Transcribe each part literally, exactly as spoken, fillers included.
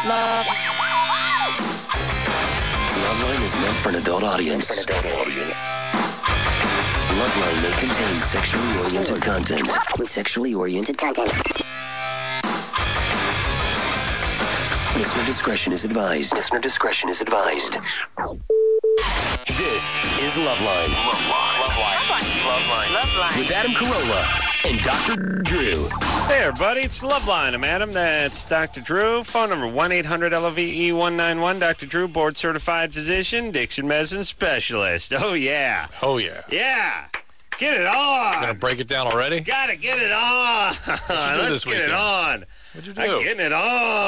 Love. Loveline is meant for an adult audience. For an adult audience. Loveline may contain sexually oriented content. Sexually oriented content. Listener discretion is advised. Listener discretion is advised. This is Loveline. Loveline. Loveline. Loveline. Loveline. With Adam Carolla and Doctor Drew. Hey, everybody. It's Loveline. I'm Adam. That's Doctor Drew. Phone number one eight hundred L O V E one nine one. Doctor Drew, board-certified physician, diction medicine specialist. Oh, yeah. Oh, yeah. Yeah. Get it on. Gonna break it down already? Gotta get it on. What'd you do Let's this get weekend? it on. What'd you do? I'm getting it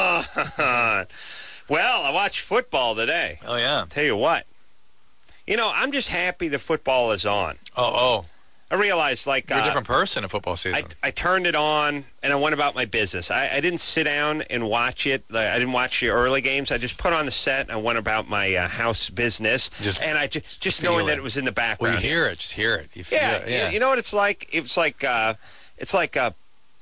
on. Well, I watched football today. Oh, yeah. Tell you what. You know, I'm just happy the football is on. Oh, oh. I realized, like... You're uh, a different person in football season. I, I turned it on, and I went about my business. I, I didn't sit down and watch it. Like, I didn't watch the early games. I just put on the set, and I went about my uh, house business. Just and I just, just feel knowing it. that it was in the background. Well, you hear it. Just hear it. You feel Yeah, it. Yeah. You, you know what it's like? It's like, uh, it's like a...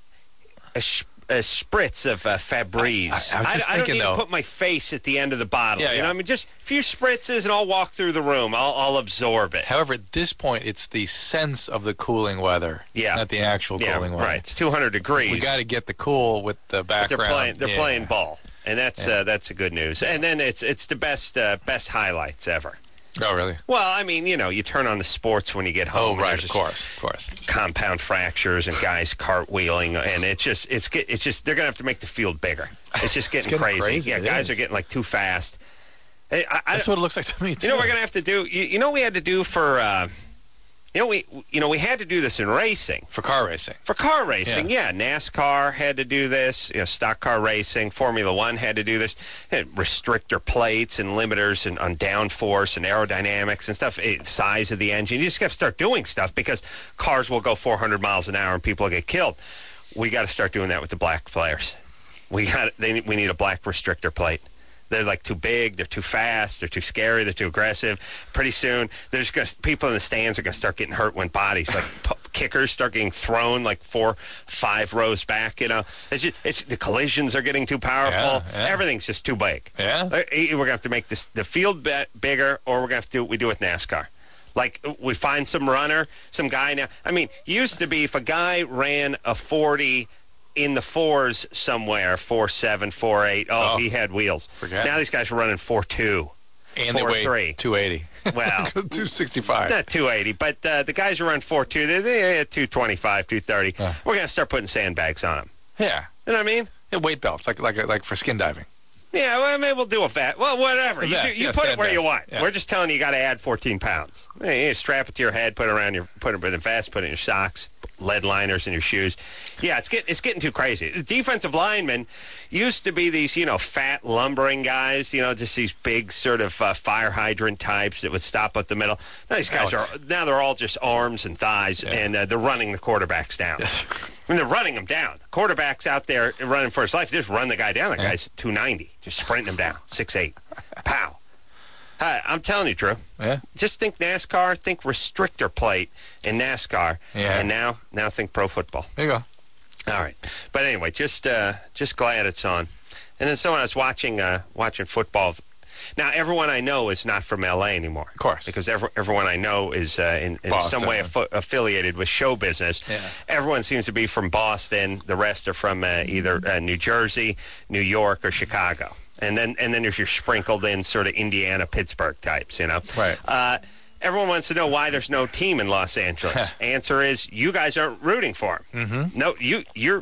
a sh- A spritz of uh, Febreze. I- I was just I don't thinking, need though- to put my face at the end of the bottle. Yeah, you know, yeah. I mean, just a few spritzes, and I'll walk through the room. I'll, I'll absorb it. However, at this point, it's the sense of the cooling weather. Yeah. Not the actual Yeah, cooling weather. right. It's two hundred degrees. We got to get the cool with the But background. they're playing. They're Yeah. playing ball, and that's Yeah. uh, that's the good news. And then it's it's the best uh, best highlights ever. Oh, really? Well, I mean, you know, you turn on the sports when you get home. Oh, and right. there's Of just course. Of course. Compound fractures and guys cartwheeling, and it's just it's get- it's just they're gonna have to make the field bigger. It's just getting, getting crazy. crazy, Yeah, it guys is. are getting like too fast. Hey, I, I, That's what it looks like to me, too. you know what we're gonna have to do. You, you know what we had to do for. Uh, you know we you know we had to do this in racing. For car racing. For car racing, yeah. NASCAR had to do this. You know, stock car racing, Formula One had to do this. Had restrictor plates and limiters and on downforce and aerodynamics and stuff. eh, Size of the engine. You just got to start doing stuff because cars will go four hundred miles an hour and people will get killed. We got to start doing that with the black players. We got they we need a black restrictor plate. They're like too big, they're too fast, they're too scary, they're too aggressive. Pretty soon, there's gonna, people in the stands are going to start getting hurt when bodies, like p- kickers start getting thrown like four, five rows back, you know. It's just, it's, the collisions are getting too powerful. Yeah, yeah. Everything's just too big. Yeah. Uh, We're going to have to make this the field bit bigger, or we're going to have to do what we do with NASCAR. Like, we find some runner, some guy now. I mean, used to be if a guy ran a forty in the fours somewhere, four seven, four eight. Oh, Oh. he had wheels. Forget. Now these guys are running four two. And they four weigh three. two eighty. Well, two sixty-five. not two eighty, but uh, the guys who run four two, they're, they're at two twenty-five, two thirty. Uh. We're going to start putting sandbags on them. Yeah. You know what I mean? Yeah, weight belts, like like like for skin diving. Yeah, well, maybe we'll do a vat. Well, whatever. A You, vest, do, you yeah, put it sand where you vest. want. Yeah. We're just telling you, you got to add fourteen pounds. Hey, you strap it to your head, put it around your, put it in the vest, put it in your socks, lead liners in your shoes. Yeah, it's getting it's getting too crazy. The defensive linemen used to be these, you know, fat lumbering guys. You know, just these big sort of uh, fire hydrant types that would stop up the middle. Now these guys Alex. are now they're all just arms and thighs, Yeah. and uh, they're running the quarterbacks down. I mean, they're running them down. Quarterback's out there running for his life. They just run the guy down. The guy's two ninety, just sprinting him down, six eight. Pow. Hi, I'm telling you, Drew. Yeah. Just think NASCAR, think restrictor plate in NASCAR, Yeah. and now now think pro football. There you go. All right, but anyway, just uh, just glad it's on. And then someone I was watching uh, watching football. Now everyone I know is not from L A anymore, Of course. because every, everyone I know is uh, in, in Boston. some way affi- affiliated with show business. Yeah. Everyone seems to be from Boston. The rest are from uh, either uh, New Jersey, New York, or Chicago. And then and then if you're sprinkled in sort of Indiana, Pittsburgh types, you know. Right. Uh, everyone wants to know why there's no team in Los Angeles. Answer is you guys aren't rooting for them. Mm-hmm. No, you you're.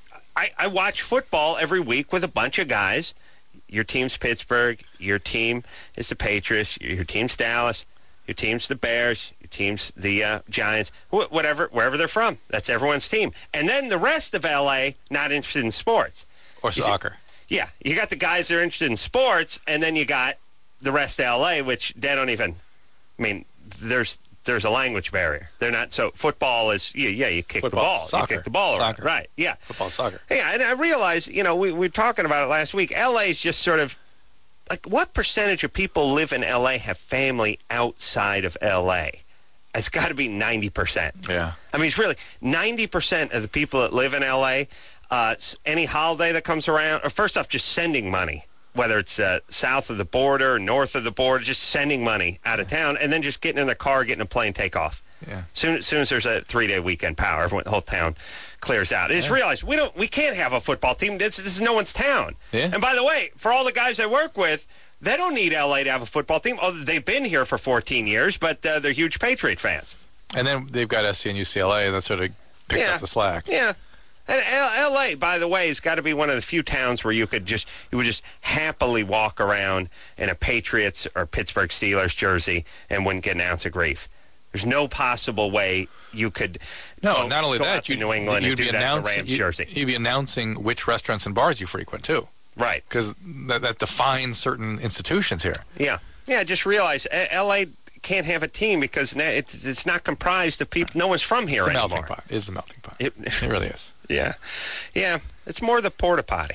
I, I watch football every week with a bunch of guys. Your team's Pittsburgh. Your team is the Patriots. Your, your team's Dallas. Your team's the Bears. Your team's the uh, Giants. Wh- whatever, wherever they're from. That's everyone's team. And then the rest of L A not interested in sports. Or You see- soccer. Yeah, you got the guys that are interested in sports, and then you got the rest of L A, which they don't even. I mean, there's there's a language barrier. They're not so. Football is yeah, yeah you kick Football, the ball, soccer. you kick the ball around. Soccer. Right? Yeah, Football, soccer. yeah. And I realize, you know, we, we were talking about it last week. L A is just sort of like what percentage of people live in L A have family outside of L A? It's got to be ninety percent. Yeah. I mean, it's really ninety percent of the people that live in L A. Uh, s- any holiday that comes around, or first off, just sending money whether it's uh, south of the border, north of the border, just sending money out of town, and then just getting in the car, getting a plane, take off. Yeah. Soon, soon as there's a three-day weekend power, everyone, the whole town clears out. I just Yeah. realized we don't, we can't have a football team. This, this is no one's town. Yeah. And by the way, for all the guys I work with, they don't need L A to have a football team. Oh, they've been here for fourteen years, but uh, they're huge Patriot fans. And then they've got S C and U C L A, and that sort of picks Yeah. up the slack. Yeah. And L- LA, by the way, has got to be one of the few towns where you could just you would just happily walk around in a Patriots or Pittsburgh Steelers jersey and wouldn't get an ounce of grief. There's no possible way you could. No, go, not only go out that, to you'd, New England you'd and do be that in a announcing Rams you'd, jersey. you'd be announcing which restaurants and bars you frequent too, Right. because that, that defines certain institutions here. Yeah. Yeah. Just realize uh, L A can't have a team because na- it's it's not comprised of people. No one's from here It's the anymore. melting pot. It's the melting pot. It, It really is. Yeah, yeah. It's more the porta potty.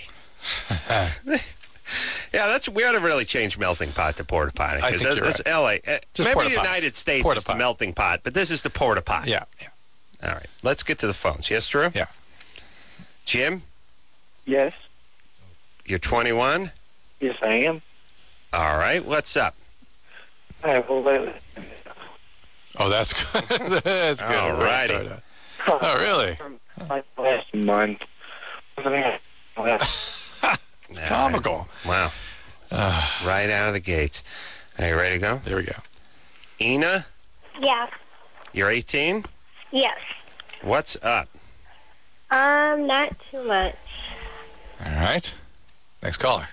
Yeah, that's we ought to really change melting pot to porta potty. I 'cause think that- you're that's right. L A. Uh, Just maybe porta the potties. United States Porta is the pot. melting pot, but this is the porta pot. Yeah, yeah, All right, let's get to the phones. Yes, Drew? yeah. Jim, Yes. you're twenty-one? Yes, I am. All right, what's up? I will let Oh, that's good. That's good. All righty. Oh, really? like last month. Wasn't it? It's comical. Wow. Right out of the gates. Are you ready to go? There we go. Ina, Yeah. you're eighteen? Yes. What's up? Um, not too much. All right. Next caller.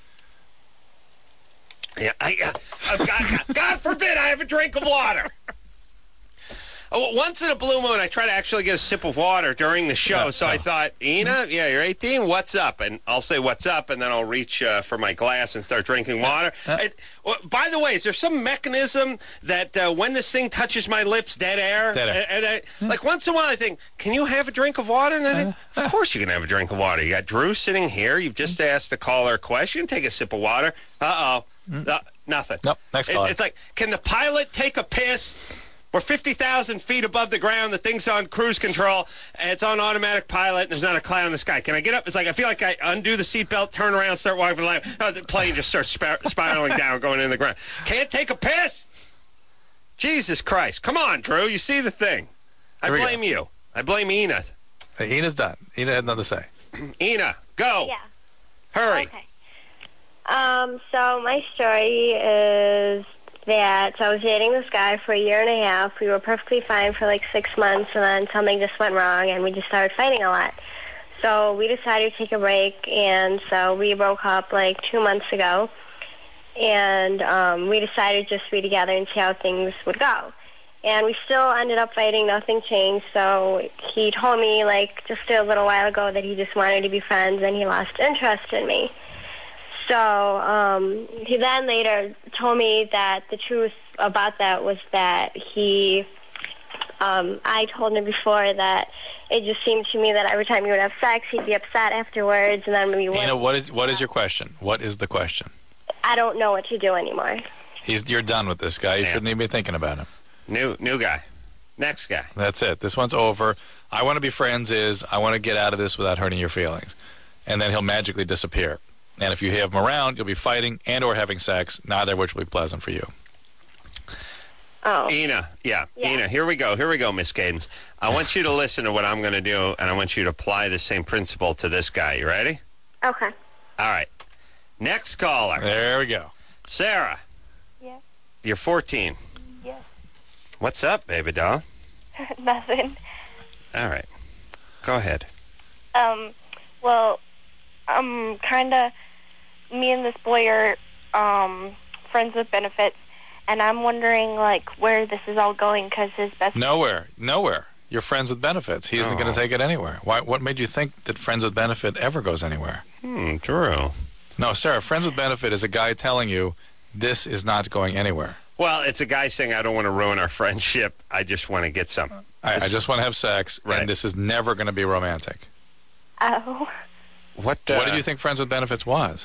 Yeah, I, uh, I've got, God forbid I have a drink of water. Oh, once in a blue moon, I try to actually get a sip of water during the show. Yeah, so yeah. I thought, Ina, yeah, you're eighteen. What's up? And I'll say what's up, and then I'll reach uh, for my glass and start drinking water. And, well, by the way, is there some mechanism that uh, when this thing touches my lips, dead air? Dead air. And, and I, like once in a while, I think, can you have a drink of water? And I think, of course you can have a drink of water. You got Drew sitting here. You've just asked the caller a question. Take a sip of water. Uh oh, uh, nothing. Nope, next It- caller. It's like, can the pilot take a piss? We're fifty thousand feet above the ground. The thing's on cruise control. And it's on automatic pilot. And there's not a cloud in the sky. Can I get up? It's like I feel like I undo the seatbelt, turn around, start walking for the line. Oh, the plane just starts spir- spiraling down, going into the ground. Can't take a piss? Jesus Christ. Come on, Drew. You see the thing. I Here we go. blame you. I blame Ina. Hey, Ina's done. Ina had nothing to say. Ina, go. Yeah. Hurry. Okay. Um, so my story is that I was dating this guy for a year and a half. We were perfectly fine for like six months, and then something just went wrong, and we just started fighting a lot. So we decided to take a break, and so we broke up like two months ago. And um, we decided just to be together and see how things would go. And we still ended up fighting. Nothing changed. So he told me like just a little while ago that he just wanted to be friends, and he lost interest in me. So um, he then later told me that the truth about that was that he, um, I told him before that it just seemed to me that every time we would have sex, he'd be upset afterwards, and then we would. Ina, what is what is your question? What is the question? I don't know what to do anymore. He's you're done with this guy. You Yeah. shouldn't even be thinking about him. New new guy. Next guy. That's it. This one's over. I want to be friends is I want to get out of this without hurting your feelings. And then he'll magically disappear. And if you have him around, you'll be fighting and or having sex, neither of which will be pleasant for you. Oh. Ina, yeah, Yeah. Ina, here we go. Here we go, Miss Cadence. I want you to listen to what I'm going to do, and I want you to apply the same principle to this guy. You ready? Okay. All right. Next caller. There we go. Sarah. Yeah. You're fourteen. Yes. What's up, baby doll? Nothing. All right. Go ahead. Um, well, I'm kind of, me and this boy are um, friends with benefits, and I'm wondering, like, where this is all going, because his best... Nowhere. Nowhere. You're friends with benefits. He isn't Oh. going to take it anywhere. Why? What made you think that friends with benefit ever goes anywhere? Hmm, Drew. No, Sarah, friends with benefit is a guy telling you this is not going anywhere. Well, it's a guy saying, I don't want to ruin our friendship. I just want to get some. I, I just want to have sex, Right. and this is never going to be romantic. Oh. What, uh, What did you think friends with benefits was?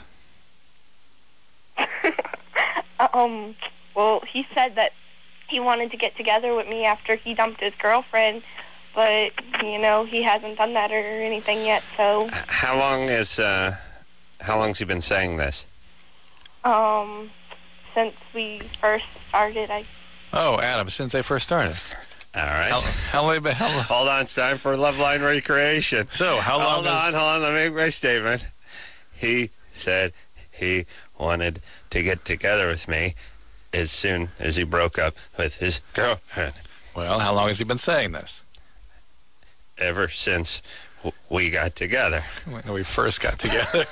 um, well, he said that he wanted to get together with me after he dumped his girlfriend, but, you know, he hasn't done that or anything yet, so... How long is, uh, how long's he been saying this? Um, since we first started, I Oh, Adam, since they first started. All right. How, how long have you been? How long? Hold on, it's time for Love Line Recreation. So, how long Hold is- on, hold on, let me make my statement. He said he wanted to get together with me as soon as he broke up with his girlfriend. Well, how long has he been saying this? Ever since w- we got together. When we first got together.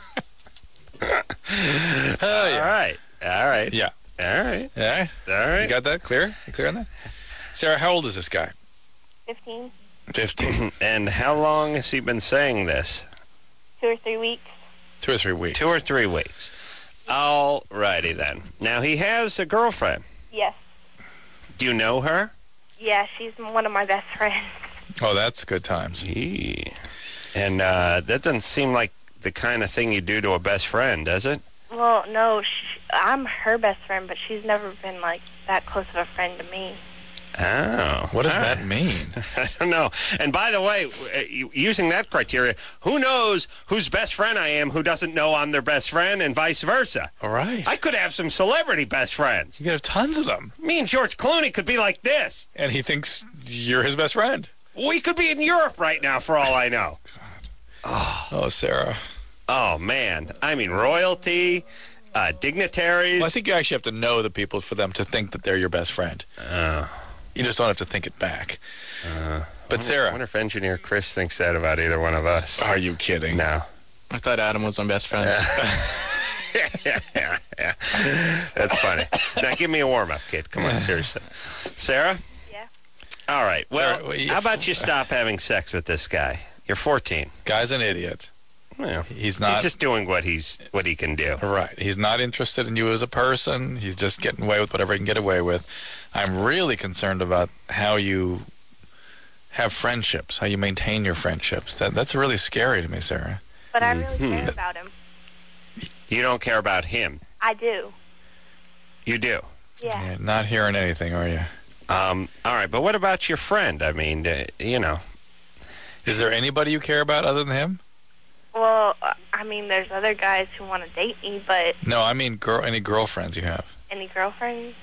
Oh, All yeah. right, all right, Yeah. all right, Yeah. all right. You got that clear? You clear on that? Sarah, how old is this guy? fifteen, fifteen. And how long has he been saying this? two or three weeks. Two or three weeks. Two or three weeks. All righty then. Now, he has a girlfriend. Yes. Do you know her? Yeah, she's one of my best friends. Oh, that's good times. Gee. And uh, that doesn't seem like the kind of thing you do to a best friend, does it? Well, no, sh I'm her best friend, but she's never been, like, that close of a friend to me. Oh. What does all that right. mean? I don't know. And by the way, uh, using that criteria, who knows whose best friend I am who doesn't know I'm their best friend and vice versa? All right. I could have some celebrity best friends. You could have tons of them. Me and George Clooney could be like this. And he thinks you're his best friend. We could be in Europe right now for all I know. Oh, Sarah. Oh, man. I mean, royalty, uh, dignitaries. Well, I think you actually have to know the people for them to think that they're your best friend. Uh, You just don't have to think it back. uh, But I Sarah, wonder if engineer Chris thinks that about either one of us. are you kidding? No. I thought Adam was my best friend. yeah, yeah, yeah. That's funny. Now, give me a warm-up, kid. Come on, seriously. Sarah? Yeah. All right. Well, Sarah, well, you- how about you stop having sex with this guy? You're fourteen. Guy's an idiot. Well, He's not. he's just doing what he's what he can do. Right. He's not interested in you as a person. He's just getting away with whatever he can get away with. I'm really concerned about how you have friendships, how you maintain your friendships. That That's really scary to me, Sarah. But I really Mhm. care about him. You don't care about him. I do. You do. Yeah. Yeah, not hearing anything, are you? Um, all right, but what about your friend? I mean, uh, you know. Is there anybody you care about other than him? Well, uh, I mean, there's other guys who want to date me, but No, I mean girl. Any girlfriends you have? any girlfriends?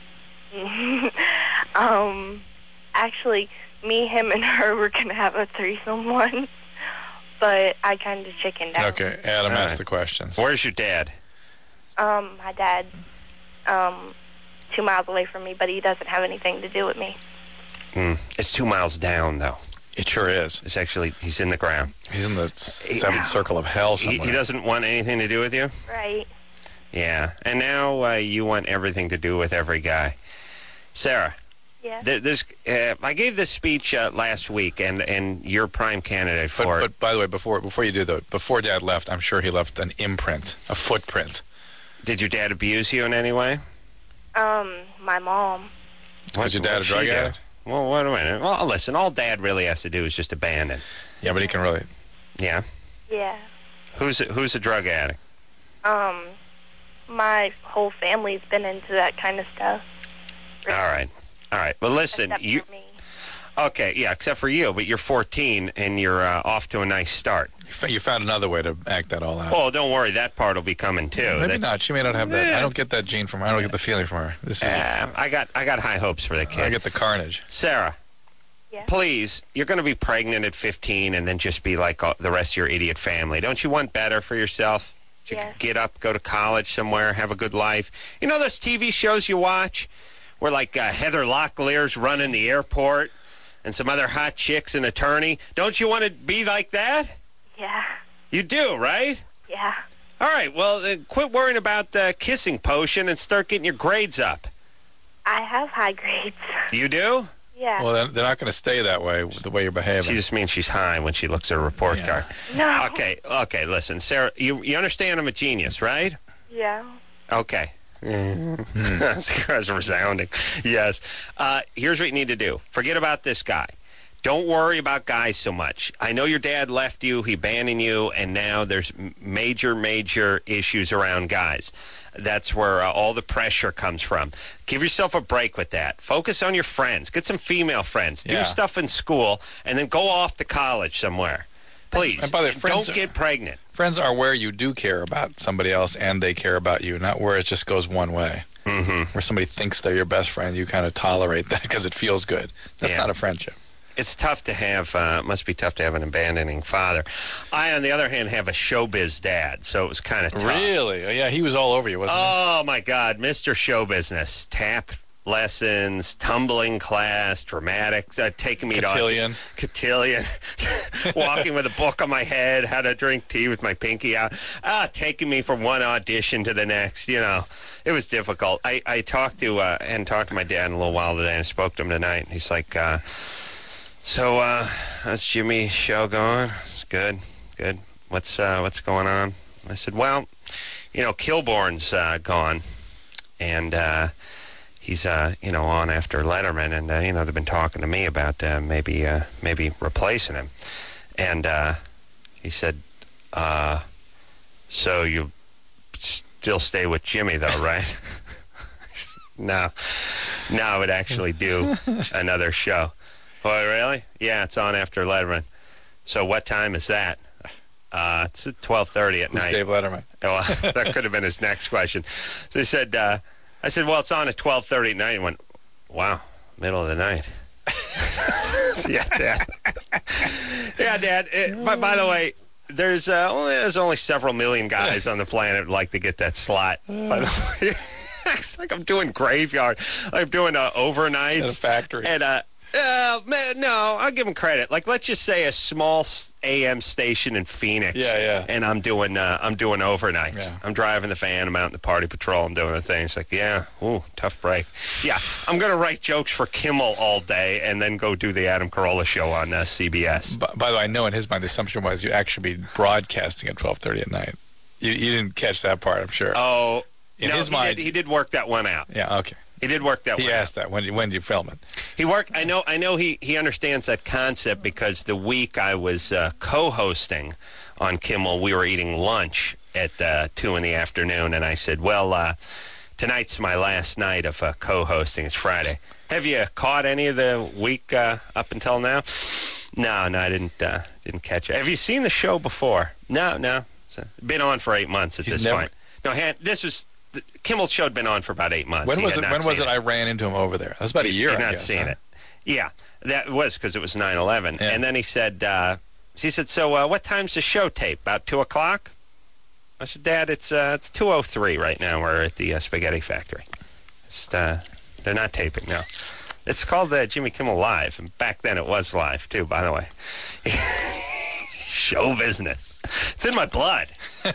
um, actually, me, him, and her were going to have a threesome once, but I kind of chickened out. Okay, Adam All asked right. the questions. Where's your dad? Um, my dad, um, two miles away from me, but he doesn't have anything to do with me. Mm, it's two miles down, though. It sure is. It's actually, he's in the ground. He's in the seventh circle of hell He, somewhere. he doesn't want anything to do with you? Right. Yeah. And now uh, you want everything to do with every guy. Sarah, Yeah. there, there's, uh, I gave this speech uh, last week, and, and you're prime candidate But, for it. but by the way, before before you do that, before Dad left, I'm sure he left an imprint, a footprint. Did your dad abuse you in any way? Um, my mom. Was your dad a what'd she drug do? addict? Well, wait a minute. Well, listen, all Dad really has to do is just abandon. Yeah, but he can really. Yeah? Yeah. Who's a, who's a drug addict? Um, my whole family's been into that kind of stuff. All right. All right. Well, listen, Except you... for me. Okay, yeah, except for you, but you're fourteen, and you're uh, off to a nice start. You fa- You found another way to act that all out. Well, don't worry, that part will be coming, too. Maybe That- not. She may not have that. Yeah. I don't get that gene from her. I don't get the feeling from her. This is. Uh, I got I got high hopes for the I kid. get the carnage. Sarah, Yeah. please, you're going to be pregnant at fifteen and then just be like all, the rest of your idiot family. Don't you want better for yourself? You Yes. Get up, go to college somewhere, have a good life. You know those T V shows you watch where, like, uh, Heather Locklear's running the airport and some other hot chick's an attorney? Don't you want to be like that? Yeah. You do, right? Yeah. All right, well, then quit worrying about the kissing potion and start getting your grades up. I have high grades. You do? Yeah. Well, they're, they're not going to stay that way, the way you're behaving. She just means she's high when she looks at her report Yeah. card. no. Okay, okay, listen, Sarah, you, you understand I'm a genius, right? Yeah. Okay. That's resounding. Yes. Uh, here's what you need to do. Forget about this guy. Don't worry about guys so much. I know your dad left you, he abandoned you, and now there's m- major, major issues around guys. That's where uh, all the pressure comes from. Give yourself a break with that. Focus on your friends. Get some female friends. Do Yeah. stuff in school, and then go off to college somewhere. Please. And by the way, friends don't are- get pregnant. Friends are where you do care about somebody else and they care about you, not where it just goes one way. Mm-hmm. Where somebody thinks they're your best friend, you kind of tolerate that because it feels good. That's Yeah. not a friendship. It's tough to have, uh, must be tough to have an abandoning father. I, on the other hand, have a showbiz dad, so it was kind of tough. Really? Oh, yeah, he was all over you, wasn't Oh, my God. Mister Show Business. Tap lessons, tumbling class, dramatics, uh, taking me Cotillion. to... Cotillion. Walking with a book on my head, how to drink tea with my pinky out. Ah, taking me from one audition to the next, you know. It was difficult. I, I talked to, uh, and talked to my dad in a little while today, and I spoke to him tonight. He's like, uh, so, uh, how's Jimmy's show going? It's good, good. What's, uh, what's going on? I said, well, you know, Kilborn's, uh, gone, and, uh, he's, uh, you know, on after Letterman, and, uh, you know, they've been talking to me about, uh, maybe, uh, maybe replacing him. And, uh, he said, uh, so you still stay with Jimmy, though, right? No. No, I would actually do another show. Oh, really? Yeah, it's on after Letterman. So what time is that? Uh, it's at twelve thirty at Who's night. Dave Letterman? Well, that could have been his next question. So he said, uh, I said, well, it's on at twelve thirty at night. He went, wow, middle of the night. Yeah, Dad. Yeah, Dad. It, by, by the way, there's uh, only there's only several million guys on the planet who'd like to get that slot. By the way, it's like I'm doing graveyard. I'm doing uh, overnights. At a factory. And uh, uh, man, no, I'll give him credit. Like, let's just say a small A M station in Phoenix. Yeah, yeah. And I'm doing uh, I'm doing overnights. Yeah. I'm driving the van. I'm out in the party patrol. I'm doing the thing. It's like, yeah, ooh, tough break. Yeah, I'm gonna write jokes for Kimmel all day and then go do the Adam Carolla show on uh, C B S. By, by the way, I know in his mind the assumption was you'd actually be broadcasting at twelve thirty at night. You, you didn't catch that part, I'm sure. Oh, In no, his he mind- did, he did work that one out. Yeah, okay. He did work that He one out. asked that. When did, when did you film it? He worked. I know. I know. He, he understands that concept because the week I was uh, co-hosting on Kimmel, we were eating lunch at uh, two in the afternoon, and I said, "Well, uh, tonight's my last night of uh, co-hosting. It's Friday. Have you caught any of the week uh, up until now?" No, no, I didn't. Uh, didn't catch it. Have you seen the show before? No, no. It's been on for eight months at He's this never- point. No, Han- this was. Kimmel's show had been on for about eight months. When He was had it? not When was seen it I ran into him over there? That was about a year, You've I not guess, seen huh? it. Yeah, that was because it was nine eleven. Yeah. And then he said, uh, he said, so uh, what time's the show tape? About two o'clock? I said, Dad, it's uh, it's two oh three right now. We're at the uh, Spaghetti Factory. It's uh, they're not taping now. It's called uh, Jimmy Kimmel Live, and back then it was live too. By the way, show business. It's in my blood.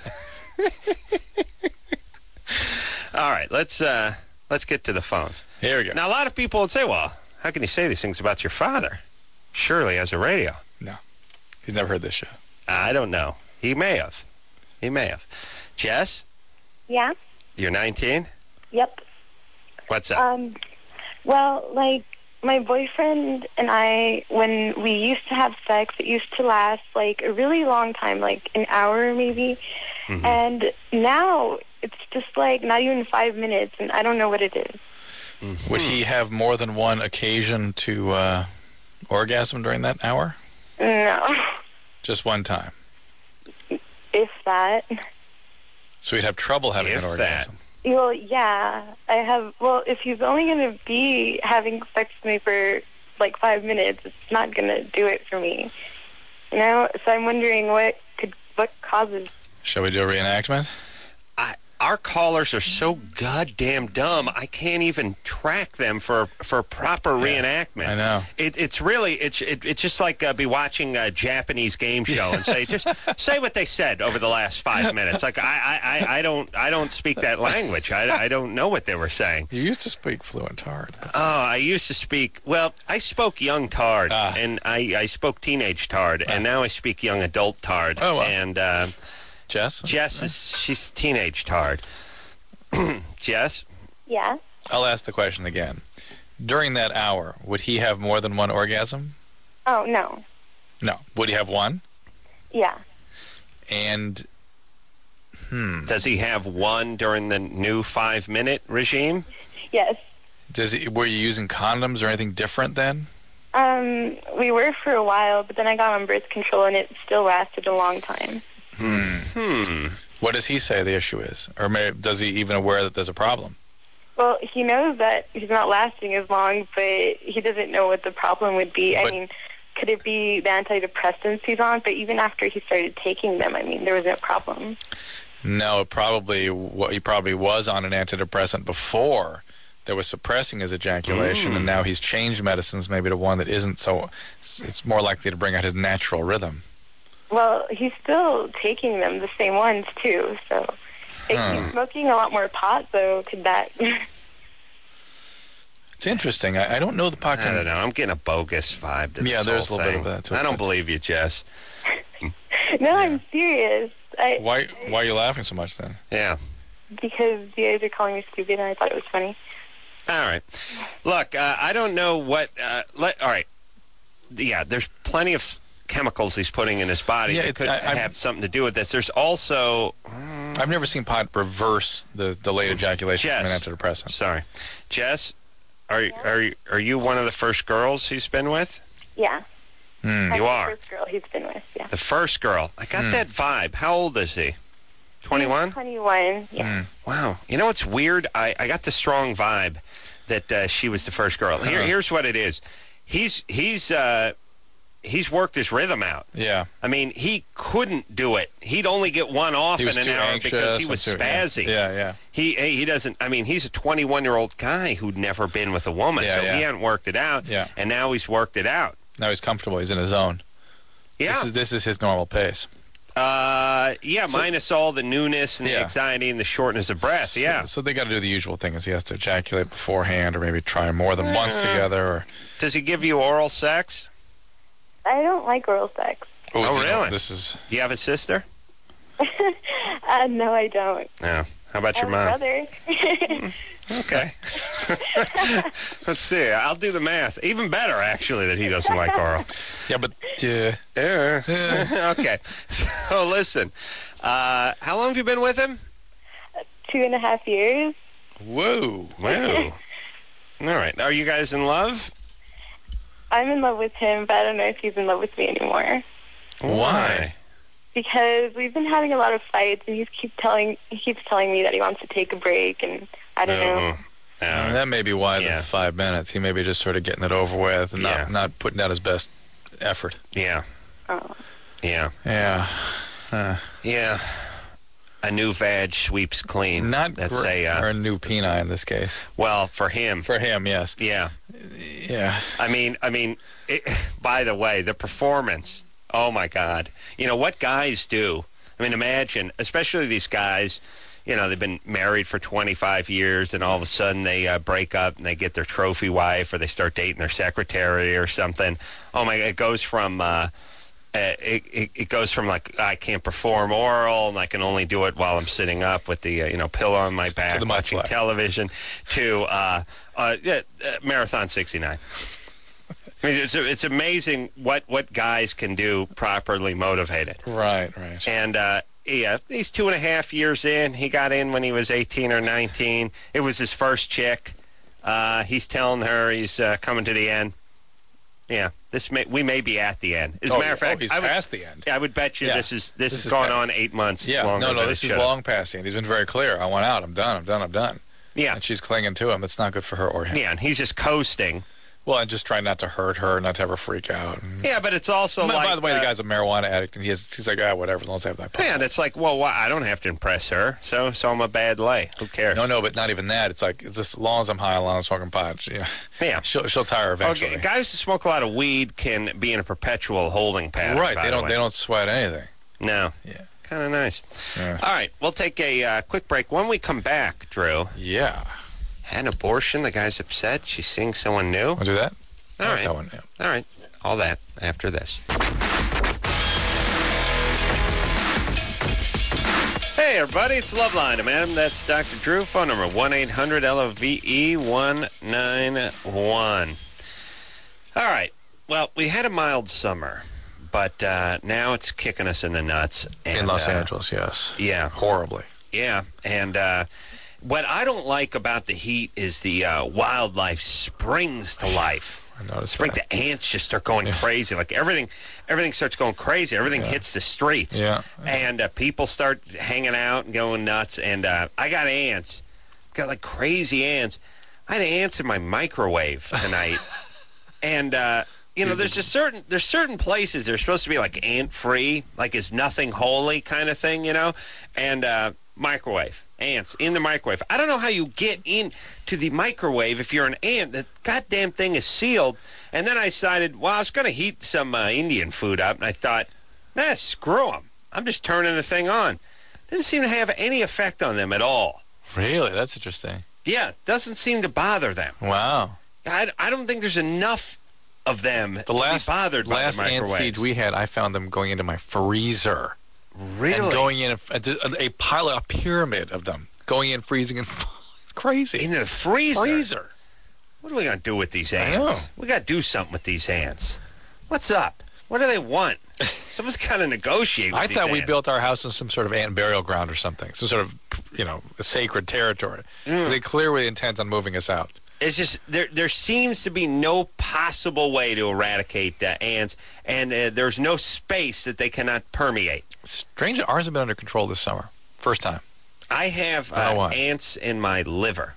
All right, let's uh, let's get to the phone. Here we go. Now, a lot of people would say, well, how can you say these things about your father? Surely he has a radio. No. He's never heard this show. I don't know. He may have. He may have. Jess, Yeah. you're nineteen? Yep. What's up? Um, well, like, my boyfriend and I, when we used to have sex, it used to last, like, a really long time, like an hour maybe. Mhm. And now it's just, like, not even five minutes, and I don't know what it is. Mm-hmm. Would he have more than one occasion to uh, orgasm during that hour? No. Just one time. If that. So he'd have trouble having If an orgasm. Well, yeah. I have, well, if he's only going to be having sex with me for, like, five minutes, it's not going to do it for me. You know? So I'm wondering what could, what causes. Shall we do a reenactment? I, our callers are so goddamn dumb. I can't even track them for for proper reenactment. I know. It, it's really it's it, it's just like uh, be watching a Japanese game show and say just say what they said over the last five minutes. Like I, I, I, I don't I don't speak that language. I, I don't know what they were saying. You used to speak fluent hard. Oh, I used to speak. Well, I spoke young tard, Ah. and I, I spoke teenage tard, and now I speak young adult tard. Oh, wow. And uh, Jess? Jess is she's teenage tard. Jess. Yeah. I'll ask the question again. During that hour, would he have more than one orgasm? Oh, no. No. Would he have one? Yeah. And, hmm, Does he have one during the new five-minute regime? Yes. does he, were you using condoms or anything different then? Um, we were for a while, but then I got on birth control, and it still lasted a long time. Hmm. Hmm. What does he say the issue is? Or may, does he even aware that there's a problem? Well, he knows that he's not lasting as long, but he doesn't know what the problem would be. But- I mean, could it be the antidepressants he's on? But even after he started taking them, I mean, there was no problem. No, probably what he probably was on an antidepressant before that was suppressing his ejaculation, Mm. and now he's changed medicines maybe to one that isn't, so it's, it's more likely to bring out his natural rhythm. Well, he's still taking them, the same ones, too. So if Hmm. he's smoking a lot more pot, though, could that... It's interesting. I, I don't know the pot. I don't know. I'm getting a bogus vibe to this Yeah, there's whole a little bit thing. of that to it. I don't believe you, Jess. No, I'm serious. I, Why, why are you laughing so much then? Yeah. because you guys are calling me stupid, and I thought it was funny. All right. Look, uh, I don't know what... Uh, let, all right. Yeah, there's plenty of chemicals he's putting in his body Yeah, that it's- could I- I'm- have something to do with this. There's also... I've never seen pot reverse the delayed ejaculation from an Jess. antidepressant. Sorry. Jess, are, are, are you one of the first girls he's been with? Yeah. Hmm. I'm You the are? first girl he's been with, yeah. The first girl. I got Hmm. that vibe. How old is he? twenty-one? twenty-one, yeah. Hmm. Wow. You know what's weird? I, I got the strong vibe that uh, she was the first girl. Here, Uh-huh. here's what it is. He's he's uh, he's worked his rhythm out. Yeah. I mean, he couldn't do it. He'd only get one off He was in an too hour anxious. because he and was too- spazzy. Yeah, yeah. He he doesn't. I mean, he's a twenty-one-year-old guy who'd never been with a woman, Yeah, so yeah. he hadn't worked it out. Yeah. And now he's worked it out. Now he's comfortable. He's in his zone. Yeah. This is, this is his normal pace. Uh, yeah, So- minus all the newness and the Yeah. anxiety and the shortness of breath. So, yeah. So they got to do the usual thing: is he has to ejaculate beforehand, or maybe try more than once together. Or Does he give you oral sex? I don't like oral sex. Oh, you know, really? this is Do you have a sister? uh, no, I don't. No. How about I your have mom? a brother. Okay. Let's see. I'll do the math. Even better, actually, that he doesn't like oral. yeah, but uh, Yeah. Okay. So listen. Uh, how long have you been with him? Two and a half years. whoa. Wow. All right. Are you guys in love? I'm in love with him, but I don't know if he's in love with me anymore. Why? Because we've been having a lot of fights, and he's keep telling he keeps telling me that he wants to take a break, and I don't know. Uh, Uh, that may be why Yeah. the five minutes. He may be just sort of getting it over with and Yeah. not, not putting out his best effort. yeah. Oh. Yeah. Yeah. Uh, Yeah. A new vag sweeps clean. not That's gr- a uh, or a new peni in this case. well for him. For him, yes. Yeah. Yeah. I mean, I mean. It, by the way, the performance. Oh my God! You know what guys do? I mean, imagine, especially these guys. You know, they've been married for twenty-five years, and all of a sudden they uh, break up and they get their trophy wife, or they start dating their secretary or something. Oh my! It goes from. Uh, Uh, it, it, it goes from like I can't perform oral and I can only do it while I'm sitting up with the uh, you know pillow on my back the watching mudflap. television to uh, uh, yeah, uh, Marathon sixty-nine. I mean, it's it's amazing what, what guys can do properly motivated. Right, right. And uh, yeah, he's two and a half years in. He got in when he was eighteen or nineteen. It was his first chick. Uh, he's telling her he's uh, coming to the end. Yeah, this may, we may be at the end. As a Oh, matter of fact, oh, he's I would, past the end. I would bet you Yeah. this is this, This has is gone pa- on eight months Yeah, longer no, no, than this it is should. long past the end. He's been very clear. I want out. I'm done. I'm done. I'm done. Yeah, And she's clinging to him. It's not good for her or him. yeah, and he's just coasting. Well, and just trying not to hurt her, not to have her freak out. And, Yeah, but it's also by, like by the way, uh, the guy's a marijuana addict, and he has, he's like, ah, whatever, let's have that. yeah, and it's like, well, why? I don't have to impress her, so so I'm a bad lay. Who cares? No, no, but not even that. It's like, it's just, as long as I'm high, as long as I'm smoking pot, she, Yeah. she'll, she'll tire eventually. Okay, guys who smoke a lot of weed can be in a perpetual holding pattern. Right, by they the don't, way. they don't sweat anything. No. Yeah. Kind of nice. Yeah. All right, we'll take a uh, quick break. When we come back, Drew, Yeah. had an abortion. The guy's upset. She's seeing someone new. Want to do that? All I like right. that one, yeah. All right. All that after this. Hey, everybody. It's Loveline. Madam, that's Doctor Drew. Phone number one eight hundred L O V E one nine one. All right. Well, we had a mild summer, but uh, now it's kicking us in the nuts. And, In Los uh, Angeles, yes. Yeah. Horribly. Yeah, and uh, what I don't like about the heat is the uh, wildlife springs to life. I noticed spring, that. the ants just start going Yeah. crazy. Like everything, everything starts going crazy. Everything Yeah. hits the streets. Yeah. And uh, people start hanging out and going nuts. And uh, I got ants, got like crazy ants. I had ants in my microwave tonight. and, uh, you know, there's just certain, there's certain places they're supposed to be like ant-free, like is nothing holy kind of thing, you know? And uh, microwave. Ants in the microwave. I don't know how you get into the microwave if you're an ant. The goddamn thing is sealed. And then I decided, well, I was going to heat some uh, Indian food up, and I thought, nah, screw them. I'm just turning the thing on. Didn't seem to have any effect on them at all. Really? That's interesting. Yeah, doesn't seem to bother them. Wow. I, I don't think there's enough of them The to last be bothered by last the ant microwave. siege we had, I found them going into my freezer. Really? And going in, a, a pile, a pyramid of them. Going in, freezing, and it's crazy. In the freezer? Freezer. What are we going to do with these I ants? know. We got to do something with these ants. What's up? What do they want? Someone's got to negotiate with I these thought we ants. built our house in some sort of ant burial ground or something. Some sort of, you know, a sacred territory. Mm. They clearly intent on moving us out. It's just, there There seems to be no possible way to eradicate uh, ants, and uh, there's no space that they cannot permeate. Strange that ours have been under control this summer. First time. I have I don't know uh, why. ants in my liver.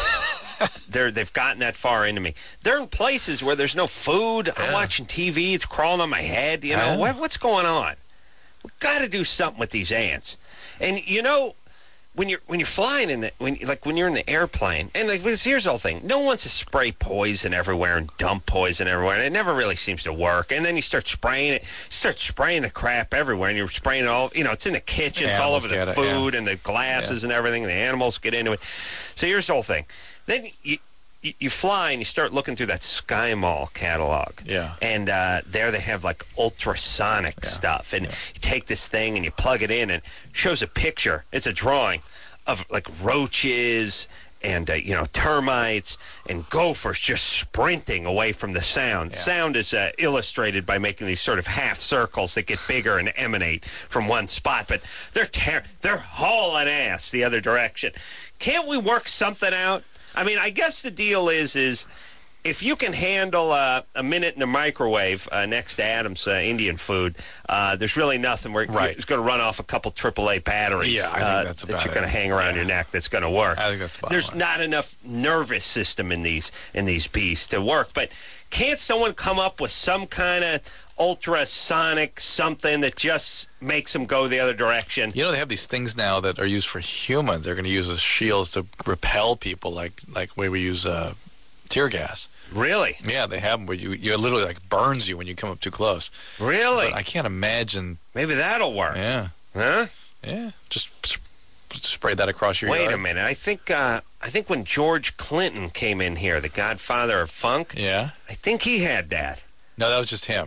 They're, they've gotten that far into me. They're in places where there's no food. I'm Yeah. watching T V. It's crawling on my head. You know, Yeah. what, what's going on? We've got to do something with these ants. And, you know, when you're when you're flying in the when like when you're in the airplane, and like because here's the whole thing: no one wants to spray poison everywhere and dump poison everywhere, and it never really seems to work. And then you start spraying it, you start spraying the crap everywhere, and you're spraying it all. You know, it's in the kitchen, it's all Animals over the get it, food yeah. and the glasses and everything. And the animals get into it. So here's the whole thing: then you. You, you fly and you start looking through that Sky Mall catalog. Yeah. And uh, there they have like ultrasonic Yeah. stuff. And you take this thing and you plug it in and it shows a picture. It's a drawing of like roaches and, uh, you know, termites and gophers just sprinting away from the sound. Yeah. Sound is uh, illustrated by making these sort of half circles that get bigger and emanate from one spot. But they're, ter- they're hauling ass the other direction. Can't we work something out? I mean, I guess the deal is, is if you can handle uh, a minute in the microwave uh, next to Adam's uh, Indian food, uh, there's really nothing where Right. it's going to run off a couple triple A batteries Yeah, I think uh, that's that about you're going it. to hang around Yeah. your neck that's going to work. I think that's about There's right. not enough nervous system in these in these beasts to work. But can't someone come up with some kind of ultrasonic something that just makes them go the other direction? You know, they have these things now that are used for humans. They're going to use as shields to repel people, like like way we use uh, tear gas. Really? Yeah, they have them where you, you literally like burns you when you come up too close. Really? But I can't imagine. Maybe that'll work. Yeah, Huh? yeah. Just sp- spray that across your Wait yard. a minute. I think uh, I think when George Clinton came in here, the godfather of funk, Yeah. I think he had that. No, that was just him.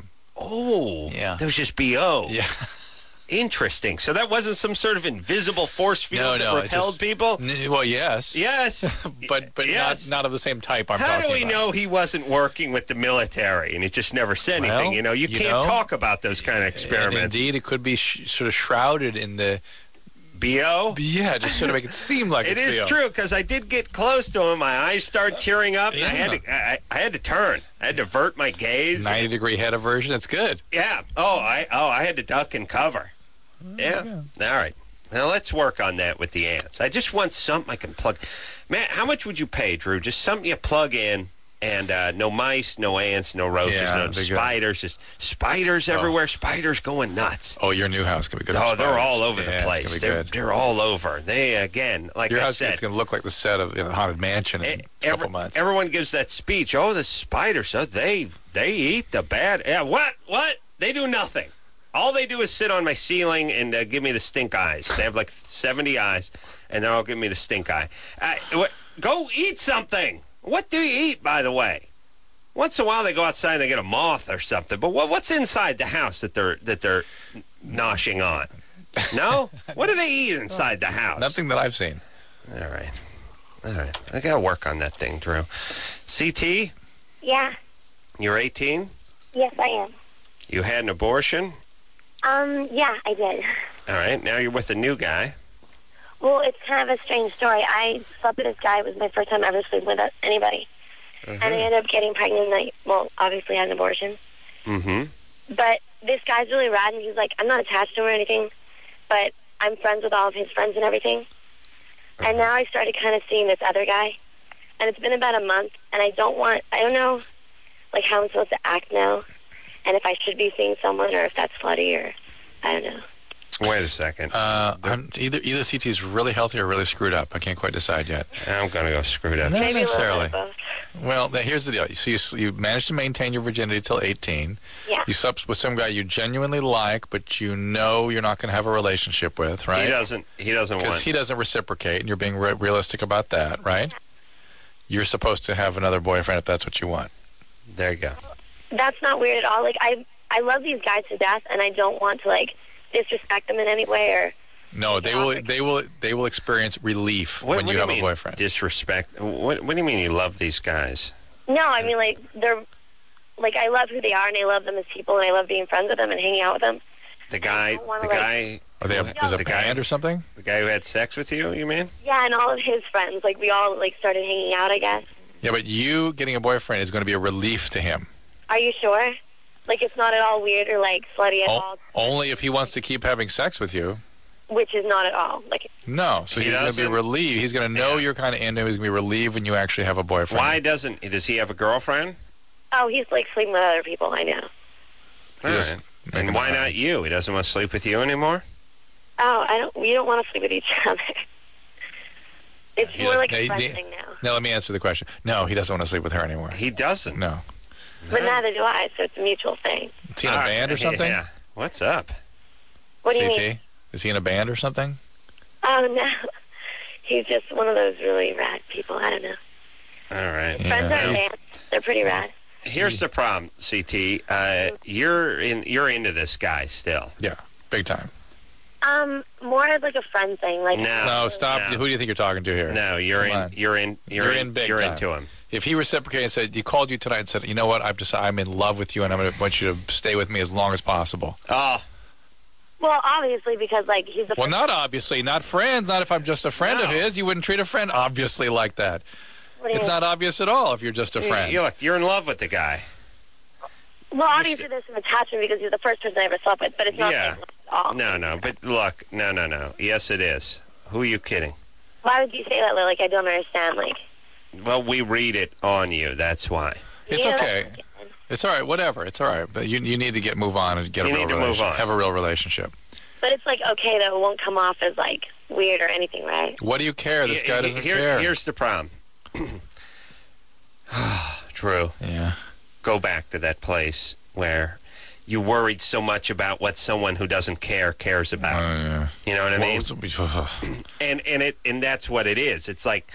Oh, Yeah. that was just B O. Yeah. Interesting. So that wasn't some sort of invisible force field No, that no, it repelled just- people? N- Well, yes. Yes. But but Yes. not not of the same type I'm How talking do we about. know he wasn't working with the military and he just never said Well, anything? You know, you, you can't know, talk about those kind of And experiments. indeed, it could be sh- sort of shrouded in the. B O? Yeah, just sort of make it seem like It it's is B O. true because I did get close to him. My eyes started tearing up, and I had to. I, I had to turn. I had to avert my gaze. ninety degree head aversion. That's good. Yeah. Oh, I. Oh, I had to duck and cover. Yeah. All right. Now let's work on that with the ants. I just want something I can plug. Matt, how much would you pay, Drew? Just something you plug in, and uh, no mice, no ants, no roaches, Yeah, no they're good. spiders. Just spiders everywhere. Spiders going nuts. Oh, your new house can be good. Oh, for they're spiders. all over Yeah, the it's place. gonna be They're, good. they're all over. They again, like Your I house said, is going to look like the set of you know, Haunted Mansion in E- a every- couple months. Everyone gives that speech. Oh, the spiders. Oh, they they eat the bad. Yeah, what? What? They do nothing. All they do is sit on my ceiling and uh, give me the stink eyes. They have like seventy eyes, and they're all giving me the stink eye. Uh, what, go eat something. What do you eat, by the way? Once in a while, they go outside and they get a moth or something. But what, what's inside the house that they're that they're noshing on? No? What do they eat inside the house? Nothing that I've seen. All right. All right. I got to work on that thing, Drew. C T, Yeah. you're eighteen. Yes, I am. You had an abortion. Um, yeah, I did. All right. Now you're with a new guy. Well, it's kind of a strange story. I slept with this guy. It was my first time ever sleeping with anybody. and I ended up getting pregnant. And I, well, obviously had an abortion. Mm-hmm. But this guy's really rad, and he's like, I'm not attached to him or anything, but I'm friends with all of his friends and everything. Uh-huh. And now I started kind of seeing this other guy, and it's been about a month, and I don't want, I don't know, like, how I'm supposed to act now, and if I should be seeing someone, or if that's slutty, or I don't know. Wait a second. Uh, I'm, either either C T is really healthy or really screwed up. I can't quite decide yet. I'm going to go screwed up. Not Maybe necessarily. a little bit of both. Well, now, here's the deal. So you, you managed to maintain your virginity till eighteen. Yeah. You slept with some guy you genuinely like, but you know you're not going to have a relationship with, right? He doesn't. He doesn't Because want. he doesn't reciprocate, and you're being re- realistic about that, right? You're supposed to have another boyfriend if that's what you want. There you go. That's not weird at all. Like, I, I love these guys to death, and I don't want to, like, disrespect them in any way, or... No, they will. They will. They will experience relief What, when what you do have mean, a boyfriend. Disrespect. What, what do you mean you love these guys? No, I mean, like, they're... Like, I love who they are, and I love them as people, and I love being friends with them and hanging out with them. The guy. don't wanna, The like- guy. Are they? A, who- is a the guy, band or something? the guy who had sex with you? You mean? Yeah, and all of his friends. Like, we all, like, started hanging out, I guess. Yeah, but you getting a boyfriend is going to be a relief to him. Are you sure? Like, it's not at all weird or, like, slutty at O- all, only if he wants to keep having sex with you. which is not at all. Like, No, so He he's going to be doesn't? relieved. He's going to know Yeah. you're kind of into him. He's going to be relieved when you actually have a boyfriend. Why doesn't? Does he have a girlfriend? oh, he's, like, sleeping with other people, I know. You All just right. make And him why happy. not you? He doesn't want to sleep with you anymore? Oh, I don't, we don't want to sleep with each other. It's He more doesn't- like a they- friend they- thing now. No, let me answer the question. No, he doesn't want to sleep with her anymore. He doesn't. No. But neither do I, so it's a mutual thing. Is he in a All right. band or something? Yeah. What's up? What do you C T? mean? Is he in a band or something? Oh, no. He's just one of those really rad people. I don't know. All right. Friends Yeah. are bands. They're pretty rad. Here's the problem, C T. Uh, you're in. You're into this guy still. Yeah, big time. Um, more as like a friend thing. Like, No. No, stop. No. Who do you think you're talking to here? No, you're Come in. on. You're in. You're, You're in. in big You're time. into him. If he reciprocated and said, he called you tonight and said, you know what, I've decided I'm in love with you and I'm going to want you to stay with me as long as possible. Oh, well, obviously, because, like, he's the Well, first- not obviously, not friends, not if I'm just a friend of No. his. You wouldn't treat a friend obviously like that. What do you It's mean? not obvious at all if you're just a you, friend. you look. You're in love with the guy. Well, obviously, there's some attachment because he's the first person I ever slept with, but it's not Yeah. like at all. No, no. But look, no, no, no. Yes, it is. Who are you kidding? Why would you say that, Like, I don't understand. Like, Well, we read it on you. That's why. It's yeah, okay. that's- It's all right, whatever. It's all right. But you you need to get move on and get You a real need to move relationship. on. Have a real relationship. But it's like okay though. It won't come off as like weird or anything, right? What do you care? This He- guy he- doesn't here- care. Here's the problem. Drew, Yeah. go back to that place where you worried so much about what someone who doesn't care cares Oh, about. yeah. You know what I mean? What was- And and it and that's what it is. It's like,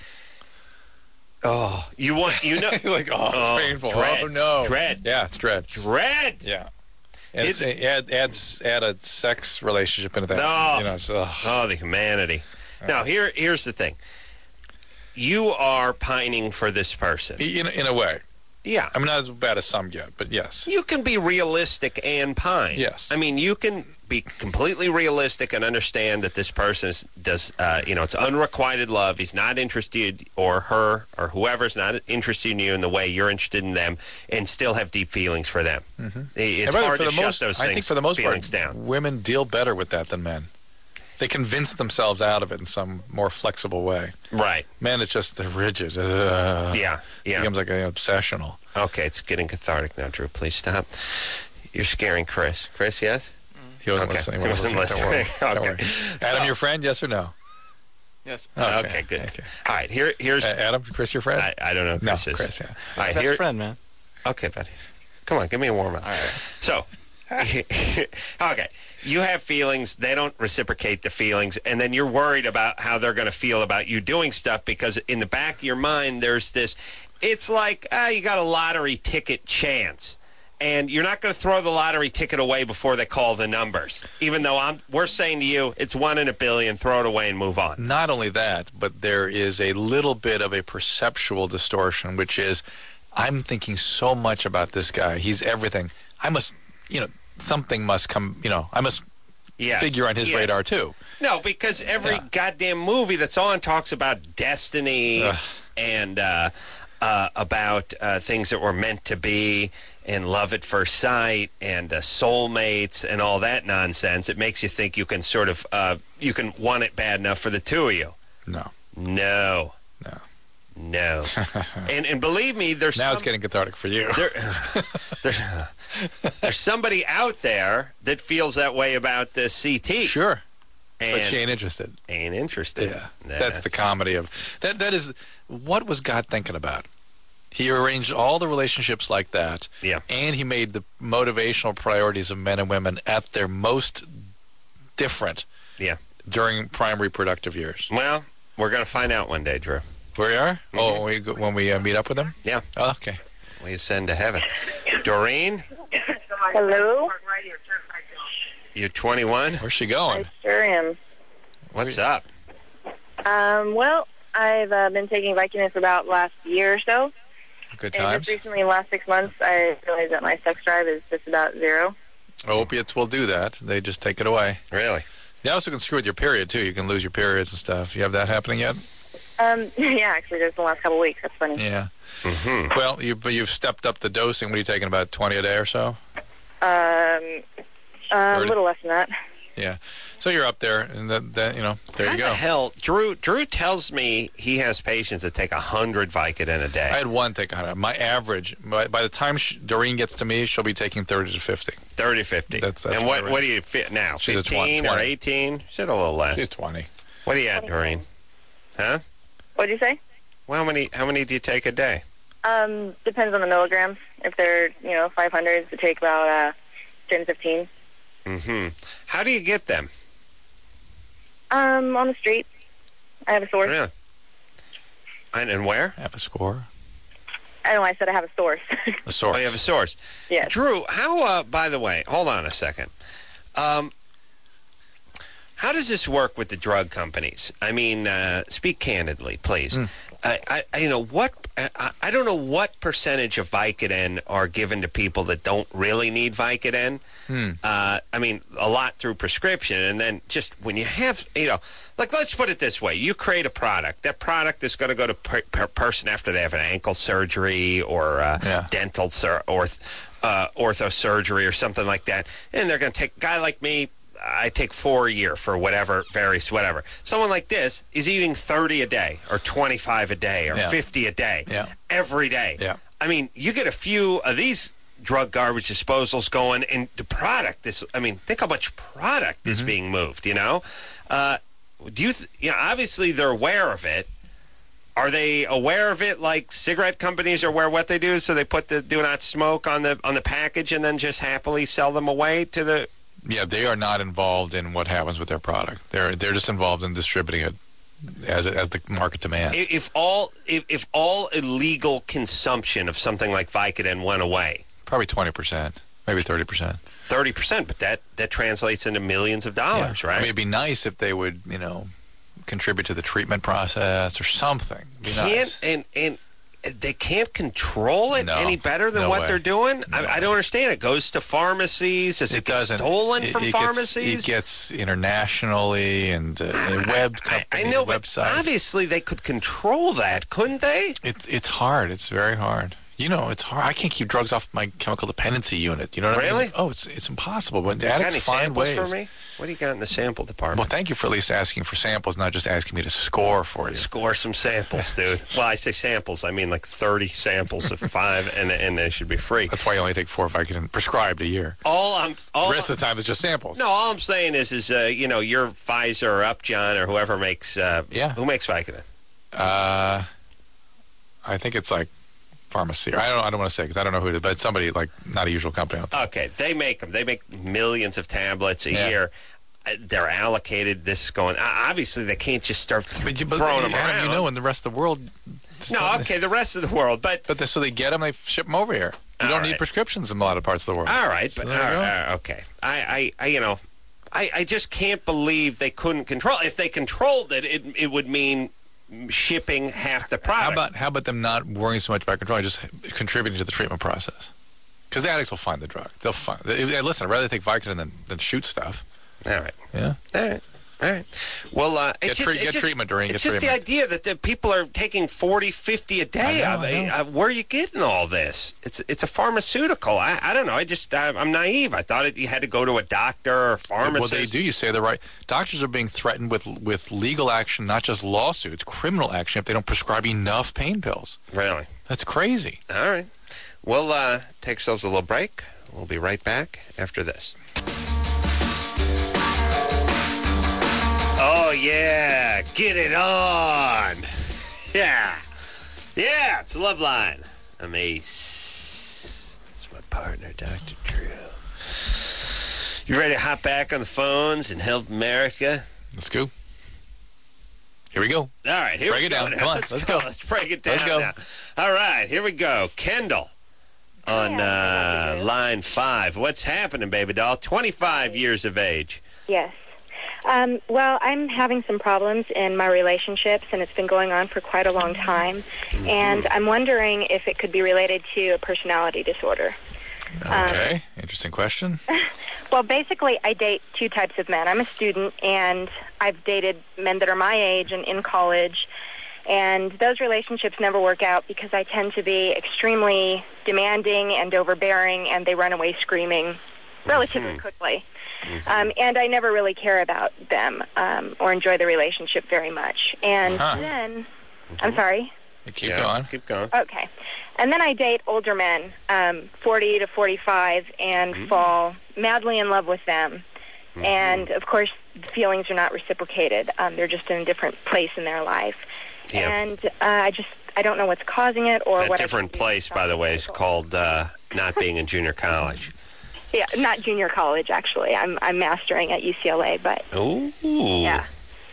oh, you want you know, like, oh, it's Oh, painful. dread. Oh, no. Dread. Yeah, it's dread. dread. Yeah. And It- it's, add, add, add a sex relationship into that. No. You know, it's, ugh. Oh, the humanity. Now here here's the thing. You are pining for this person. in, in a way. Yeah. I mean, not as bad as some get, but yes. You can be realistic and pine. Yes. I mean, you can be completely realistic and understand that this person is, does, uh, you know, it's unrequited love. He's not interested, or her, or whoever's not interested in you in the way you're interested in them, and still have deep feelings for them. Mm-hmm. It's And by the way, hard for to the shut most, those I things, think for the most feelings part, down. women deal better with that than men. They convince themselves out of it in some more flexible way. Right. Men, it's just they're rigid. Uh, Yeah. It Yeah. becomes like an obsessional. Okay, it's getting cathartic now, Drew. Please stop. You're scaring Chris. Chris, yes? He wasn't Okay. listening. He wasn't Don't worry. listening. Don't Okay. worry. Adam, So- your friend? Yes or no? Yes. Okay, good. Okay. All right, here, here's... Uh, Adam, Chris, your friend? I, I don't know who no, Chris is. Chris, yeah. All right, Best here... friend, man. Okay, buddy. Come on, give me a warm-up. All right. So, okay, you have feelings, they don't reciprocate the feelings, and then you're worried about how they're going to feel about you doing stuff because in the back of your mind there's this, it's like, ah, you got a lottery ticket chance. And you're not going to throw the lottery ticket away before they call the numbers. Even though I'm, we're saying to you, it's one in a billion, throw it away and move on. Not only that, but there is a little bit of a perceptual distortion, which is, I'm thinking so much about this guy. He's everything. I must, you know, something must come, you know, I must Yes. figure on his Yes. radar too. No, because every Yeah. goddamn movie that's on talks about destiny Ugh. and uh, uh, about uh, things that were meant to be and love at first sight and uh, soulmates and all that nonsense. It makes you think you can sort of, uh, you can want it bad enough for the two of you. No. No. No. No. and and believe me, there's now some, it's getting cathartic for you. There, there's, there's somebody out there that feels that way about the C T. Sure. And But she ain't interested. Ain't interested. Yeah. That's, that's the comedy of that. That is what was God thinking about? He arranged all the relationships like that. Yeah. And he made the motivational priorities of men and women at their most different. Yeah. During prime reproductive years. Well, we're going to find out one day, Drew. Where we are? Mm-hmm. Oh, when we, go, when we uh, meet up with him? Yeah. Oh, okay. We ascend to heaven. Doreen? Hello? You're twenty-one? Where's she going? I sure am. What's up? Um, well, I've uh, been taking Vicodin for about the last year or so. Good And times. just recently, in the last six months, I realized that my sex drive is just about zero. Opiates will do that. They just take it away. Really? They also can screw with your period, too. You can lose your periods and stuff. You have that happening yet? Um, yeah, actually, just in the last couple of weeks. That's funny. Yeah. Mm-hmm. Well, you've, you've stepped up the dosing. What are you taking, about twenty a day or so? Um, uh, a little less than that. Yeah. So you're up there, and that, that you know, there How you go. the hell? Drew, Drew tells me he has patients that take one hundred Vicodin a day. I had one take on it. My average, by, by the time she, Doreen gets to me, she'll be taking thirty to fifty. thirty, fifty. That's, that's and what, my what do you fit now? She's a fifteen twenty. or eighteen? She's a little less. She's twenty. What are you at, Doreen? Huh? What did you say? Well, how many, how many do you take a day? Um, depends on the milligrams. If they're, you know, five hundreds, it take about uh, ten, fifteen. Mm-hmm. How do you get them? Um, on the street. I have a source. Really? And, and where? Have a score. I know I said I have a source. A source. Oh, you have a source. Yes. Drew, how, uh, by the way, hold on a second. Um, how does this work with the drug companies? I mean, uh, speak candidly, please. Mm. I, I, you know, what, I, I don't know what percentage of Vicodin are given to people that don't really need Vicodin. Hmm. Uh, I mean, a lot through prescription. And then just when you have, you know, like, let's put it this way. You create a product. That product is going to go to per, per person after they have an ankle surgery or uh, Yeah. dental sur- orth, uh, ortho surgery or something like that. And they're going to take a guy like me. I take four a year for whatever, various whatever. Someone like this is eating thirty a day or twenty-five a day or Yeah. fifty a day Yeah. every day. Yeah. I mean, you get a few of these drug garbage disposals going, and the product is, I mean, think how much product is Mm-hmm. being moved, you know? Uh, do you, th- you know, obviously they're aware of it. Are they aware of it like cigarette companies are aware of what they do, so they put the do not smoke on the on the package and then just happily sell them away to the... Yeah, they are not involved in what happens with their product. They're they're just involved in distributing it as as the market demands. If if all if, if all illegal consumption of something like Vicodin went away, Probably twenty percent, maybe thirty percent. thirty percent, but that, that translates into millions of dollars, right? I mean, it'd be nice if they would, you know, contribute to the treatment process or something. It'd be Can't nice. and and they can't control it No. any better than No what way. they're doing. No. I, I don't understand. It goes to pharmacies. Does it, It get doesn't. stolen It- from it pharmacies? Gets, it gets internationally and uh, a web I, company I know, but websites. obviously they could control that, couldn't they? It, it's hard. It's very hard. You know, it's hard. I can't keep drugs off my chemical dependency unit. You know what I Really? mean? Oh, it's it's impossible. But You got any addicts find samples ways. for me? What do you got in the sample department? Well, thank you for at least asking for samples, not just asking me to score for you. Score some samples, dude. Well, I say samples. I mean like thirty samples of five, and and they should be free. That's why you only take four Vicodin prescribed a year. All I'm all The rest of the time, it's just samples. no, all I'm saying is, is uh, you know, your Pfizer or Upjohn or whoever makes, uh, Yeah. who makes Vicodin? Uh, I think it's like pharmacy. I don't. I don't want to say because I don't know who it is, but it's somebody like not a usual company. Okay, they make them. They make millions of tablets a Yeah. year. Uh, They're allocated. This is going. Uh, obviously, they can't just start But, you, but throwing them Adam, around. you know, in the rest of the world. it's no, not- okay, the rest of the world, but But they, so they get them, they ship them over here. You All don't need right. prescriptions in a lot of parts of the world. all right, So but there you all go. right, all right, okay. I, I, I, you know, I, I just can't believe they couldn't control. If they controlled it, it, it would mean shipping half the product. How about how about them not worrying so much about controlling, just contributing to the treatment process? Because the addicts will find the drug. They'll find. They, hey, listen, I'd rather take Vicodin than, than shoot stuff. all right, Yeah. all right. All right. Well, uh, Get, it's tre- just, get it's just, treatment, Doreen. It's Get just treatment. the idea that the people are taking forty, fifty a day. I know, I mean, know. uh, where are you getting all this? It's it's a pharmaceutical. I, I don't know. I just I, I'm naive. I thought it, you had to go to a doctor or pharmacist. Well, they do. You say the right. Doctors are being threatened with with legal action, not just lawsuits, criminal action if they don't prescribe enough pain pills. Really? That's crazy. All right. We'll uh, take ourselves a little break. We'll be right back after this. Oh, yeah. Get it on. Yeah. Yeah, it's Loveline. I'm Ace. It's my partner, Doctor Drew. You ready to hop back on the phones and help America? Let's go. Here we go. All right, here break we it go. down. Now. Come on, let's, let's go. go. Let's break it down Let's go. now. All right, here we go. Kendall on uh, line five. What's happening, baby doll? twenty-five years of age. Yes. Um, well, I'm having some problems in my relationships, and it's been going on for quite a long time. Mm-hmm. And I'm wondering if it could be related to a personality disorder. Okay, Um, interesting question. Well, basically, I date two types of men. I'm a student, and I've dated men that are my age and in college. And those relationships never work out because I tend to be extremely demanding and overbearing, and they run away screaming relatively Mm-hmm. quickly. Um, and I never really care about them um, or enjoy the relationship very much. And Huh. then, I'm sorry? Keep Yeah, going. Keep going. Okay. And then I date older men, um, forty to forty-five, and Mm-hmm. fall madly in love with them. And, of course, the feelings are not reciprocated. Um, they're just in a different place in their life. Yeah. And uh, I just, I don't know what's causing it or That what I different should do place, to by the stop way, the is cycle. called uh, not being in junior college. Yeah, not junior college, actually. I'm I'm mastering at U C L A, but Ooh. yeah.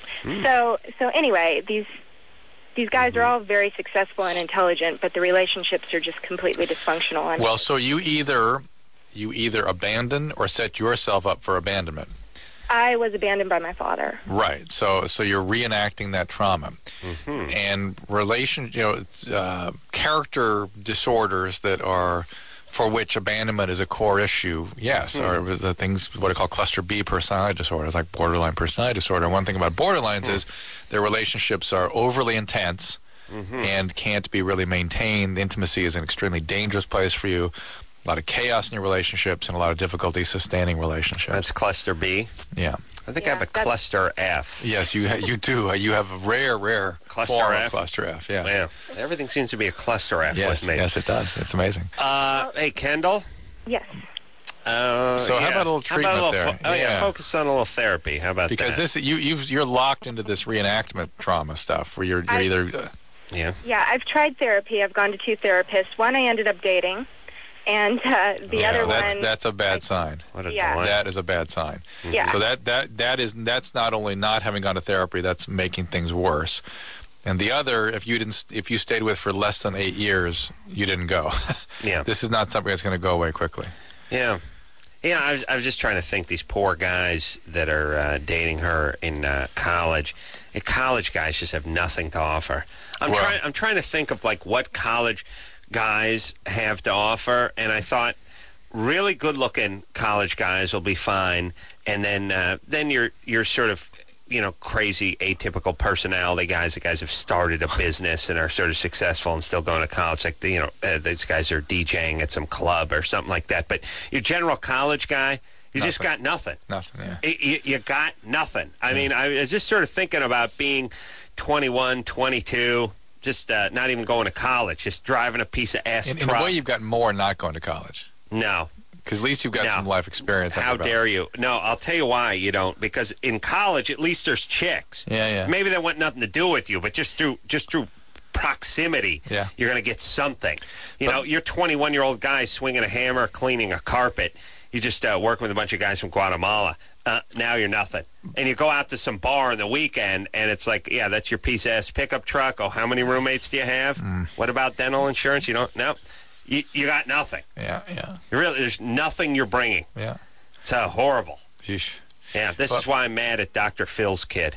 So so anyway, these these guys Mm-hmm. are all very successful and intelligent, but the relationships are just completely dysfunctional. And Well, so you either you either abandon or set yourself up for abandonment. I was abandoned by my father. Right. So so you're reenacting that trauma. Mm-hmm. And relation, you know, it's, uh, character disorders that are for which abandonment is a core issue, yes, Mm-hmm. or the things what I call cluster B personality disorders, like borderline personality disorder. And one thing about borderlines Mm-hmm. is their relationships are overly intense Mm-hmm. and can't be really maintained. Intimacy is an extremely dangerous place for you. A lot of chaos in your relationships and a lot of difficulty sustaining relationships. That's cluster B. yeah. I think Yeah, I have a that's- cluster F. Yes, you ha- you do. You have a rare, rare Cluster form F? of cluster F. Yes. Yeah. Everything seems to be a cluster F Yes, with me. yes, it does. It's amazing. Uh, hey, Kendall. Yes. Uh, So how yeah. about a little How about a treatment little there? fo- oh, yeah. Yeah. Focus on a little therapy. How about Because that? this you you've, you're locked into this reenactment trauma stuff where you're you're I- either uh, Yeah. Yeah, I've tried therapy. I've gone to two therapists. One I ended up dating, and uh, the yeah, other that's one... that's a bad sign. What a Yeah. delight. That is a bad sign. Yeah. So that that that is that's not only not having gone to therapy, that's making things worse. And the other, if you didn't, if you stayed with for less than eight years, you didn't go. Yeah. This is not something that's going to go away quickly. Yeah. Yeah, I was, I was just trying to think these poor guys that are uh, dating her in uh, college. And college guys just have nothing to offer. I'm Well- trying I'm trying to think of like what college guys have to offer, and I thought really good-looking college guys will be fine, and then uh, then you're you're sort of you know crazy atypical personality guys. The guys have started a business and are sort of successful and still going to college. Like the, you know uh, these guys are DJing at some club or something like that. But your general college guy, you just got nothing. Nothing. Yeah. Y- You, you got nothing. I mean, I was just sort of thinking about being twenty-one, twenty-two, just uh, not even going to college, just driving a piece of ass In, in truck. a way, you've got more not going to college no. because at least you've got No. some life experience. under How your belt. dare you? No, I'll tell you why you don't. Because in college, at least there's chicks. Yeah, yeah. Maybe they want nothing to do with you, but just through just through proximity, Yeah. you're going to get something. You But- know, you're twenty-one-year-old guy swinging a hammer, cleaning a carpet. You just uh, working with a bunch of guys from Guatemala. Uh, now you're nothing. And you go out to some bar on the weekend, and it's like, yeah, that's your piece of ass pickup truck. Oh, how many roommates do you have? Mm. What about dental insurance? You don't? No. You, you got nothing. Yeah, yeah, You really, there's nothing you're bringing. yeah. It's uh, horrible. Sheesh. Yeah, this Well- is why I'm mad at Doctor Phil's kid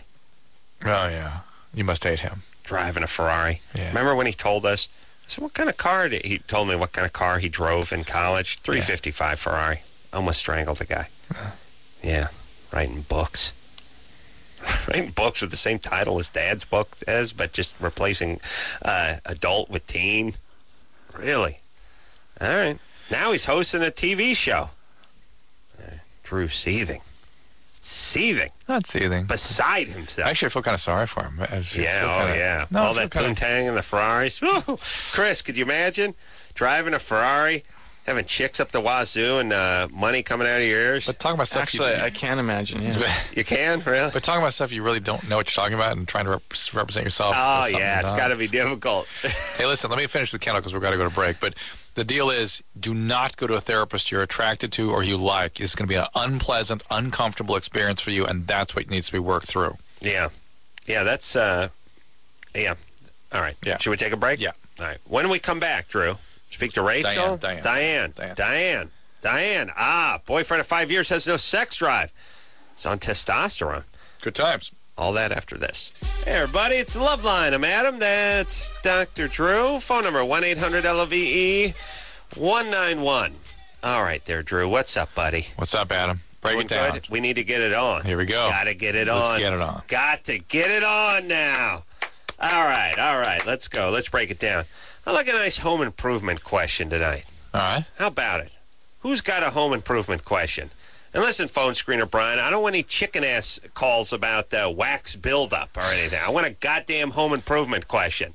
Oh yeah. You must hate him. driving a Ferrari. Yeah. Remember when he told us? I said, what kind of car did he told me what kind of car he drove in college? three fifty-five Ferrari. Almost strangled the guy. Yeah, writing books. Writing books with the same title as Dad's book is, but just replacing uh, adult with teen. Really? All right. Now he's hosting a T V show. Uh, Drew seething. Seething. Not seething. Beside himself. Actually, I feel kind of sorry for him. I feel Yeah, oh kinda, yeah. No, All I feel that kinda- poontang and the Ferraris. Woo! Chris, could you imagine driving a Ferrari, having chicks up the wazoo, and uh, money coming out of your ears? But talking about stuff Actually, you, I can imagine, yeah. You can, really? but talking about stuff you really don't know what you're talking about and trying to rep- represent yourself. Oh, is something yeah, it's not. got to be difficult. Hey, listen, let me finish with Kendall because we've got to go to break. But the deal is, do not go to a therapist you're attracted to or you like. It's going to be an unpleasant, uncomfortable experience for you, and that's what needs to be worked through. Yeah. Yeah, that's, uh, yeah. All right. Yeah. Should we take a break? Yeah. All right. When we come back, Drew, speak to Rachel? Diane, Diane. Diane. Diane. Diane. Diane. Ah, boyfriend of five years has no sex drive. It's on testosterone. Good times. All that after this. Hey, everybody, it's the Love Line. I'm Adam. That's Doctor Drew. Phone number one eight hundred L O V E one nine one. All right there, Drew. What's up, buddy? What's up, Adam? Break Doing it down. good? We need to get it on. Here we go. Gotta get it Let's on. get it on. Got to get it on now. All right, all right. Let's go. Let's break it down. I like a nice home improvement question tonight. All right. How about it? Who's got a home improvement question? And listen, phone screener Brian, I don't want any chicken-ass calls about uh, wax buildup or anything. I want a goddamn home improvement question.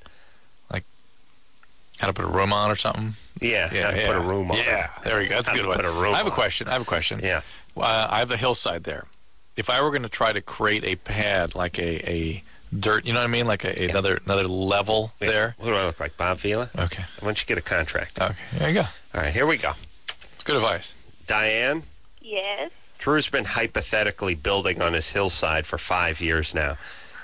How to put a room on or something? Yeah, Yeah, how to yeah. put a room on. Yeah, there we go. That's a How good to one. put a room I have a on. question. I have a question. Yeah. Uh, I have a hillside there. If I were going to try to create a pad, like a, a dirt, you know what I mean? Like a, another another level Yeah. there. What do I look like, Bob Vila? Okay. Why don't you get a contract? Okay. There you go. All right, here we go. Good advice. Diane, Yes. Drew's been hypothetically building on his hillside for five years now.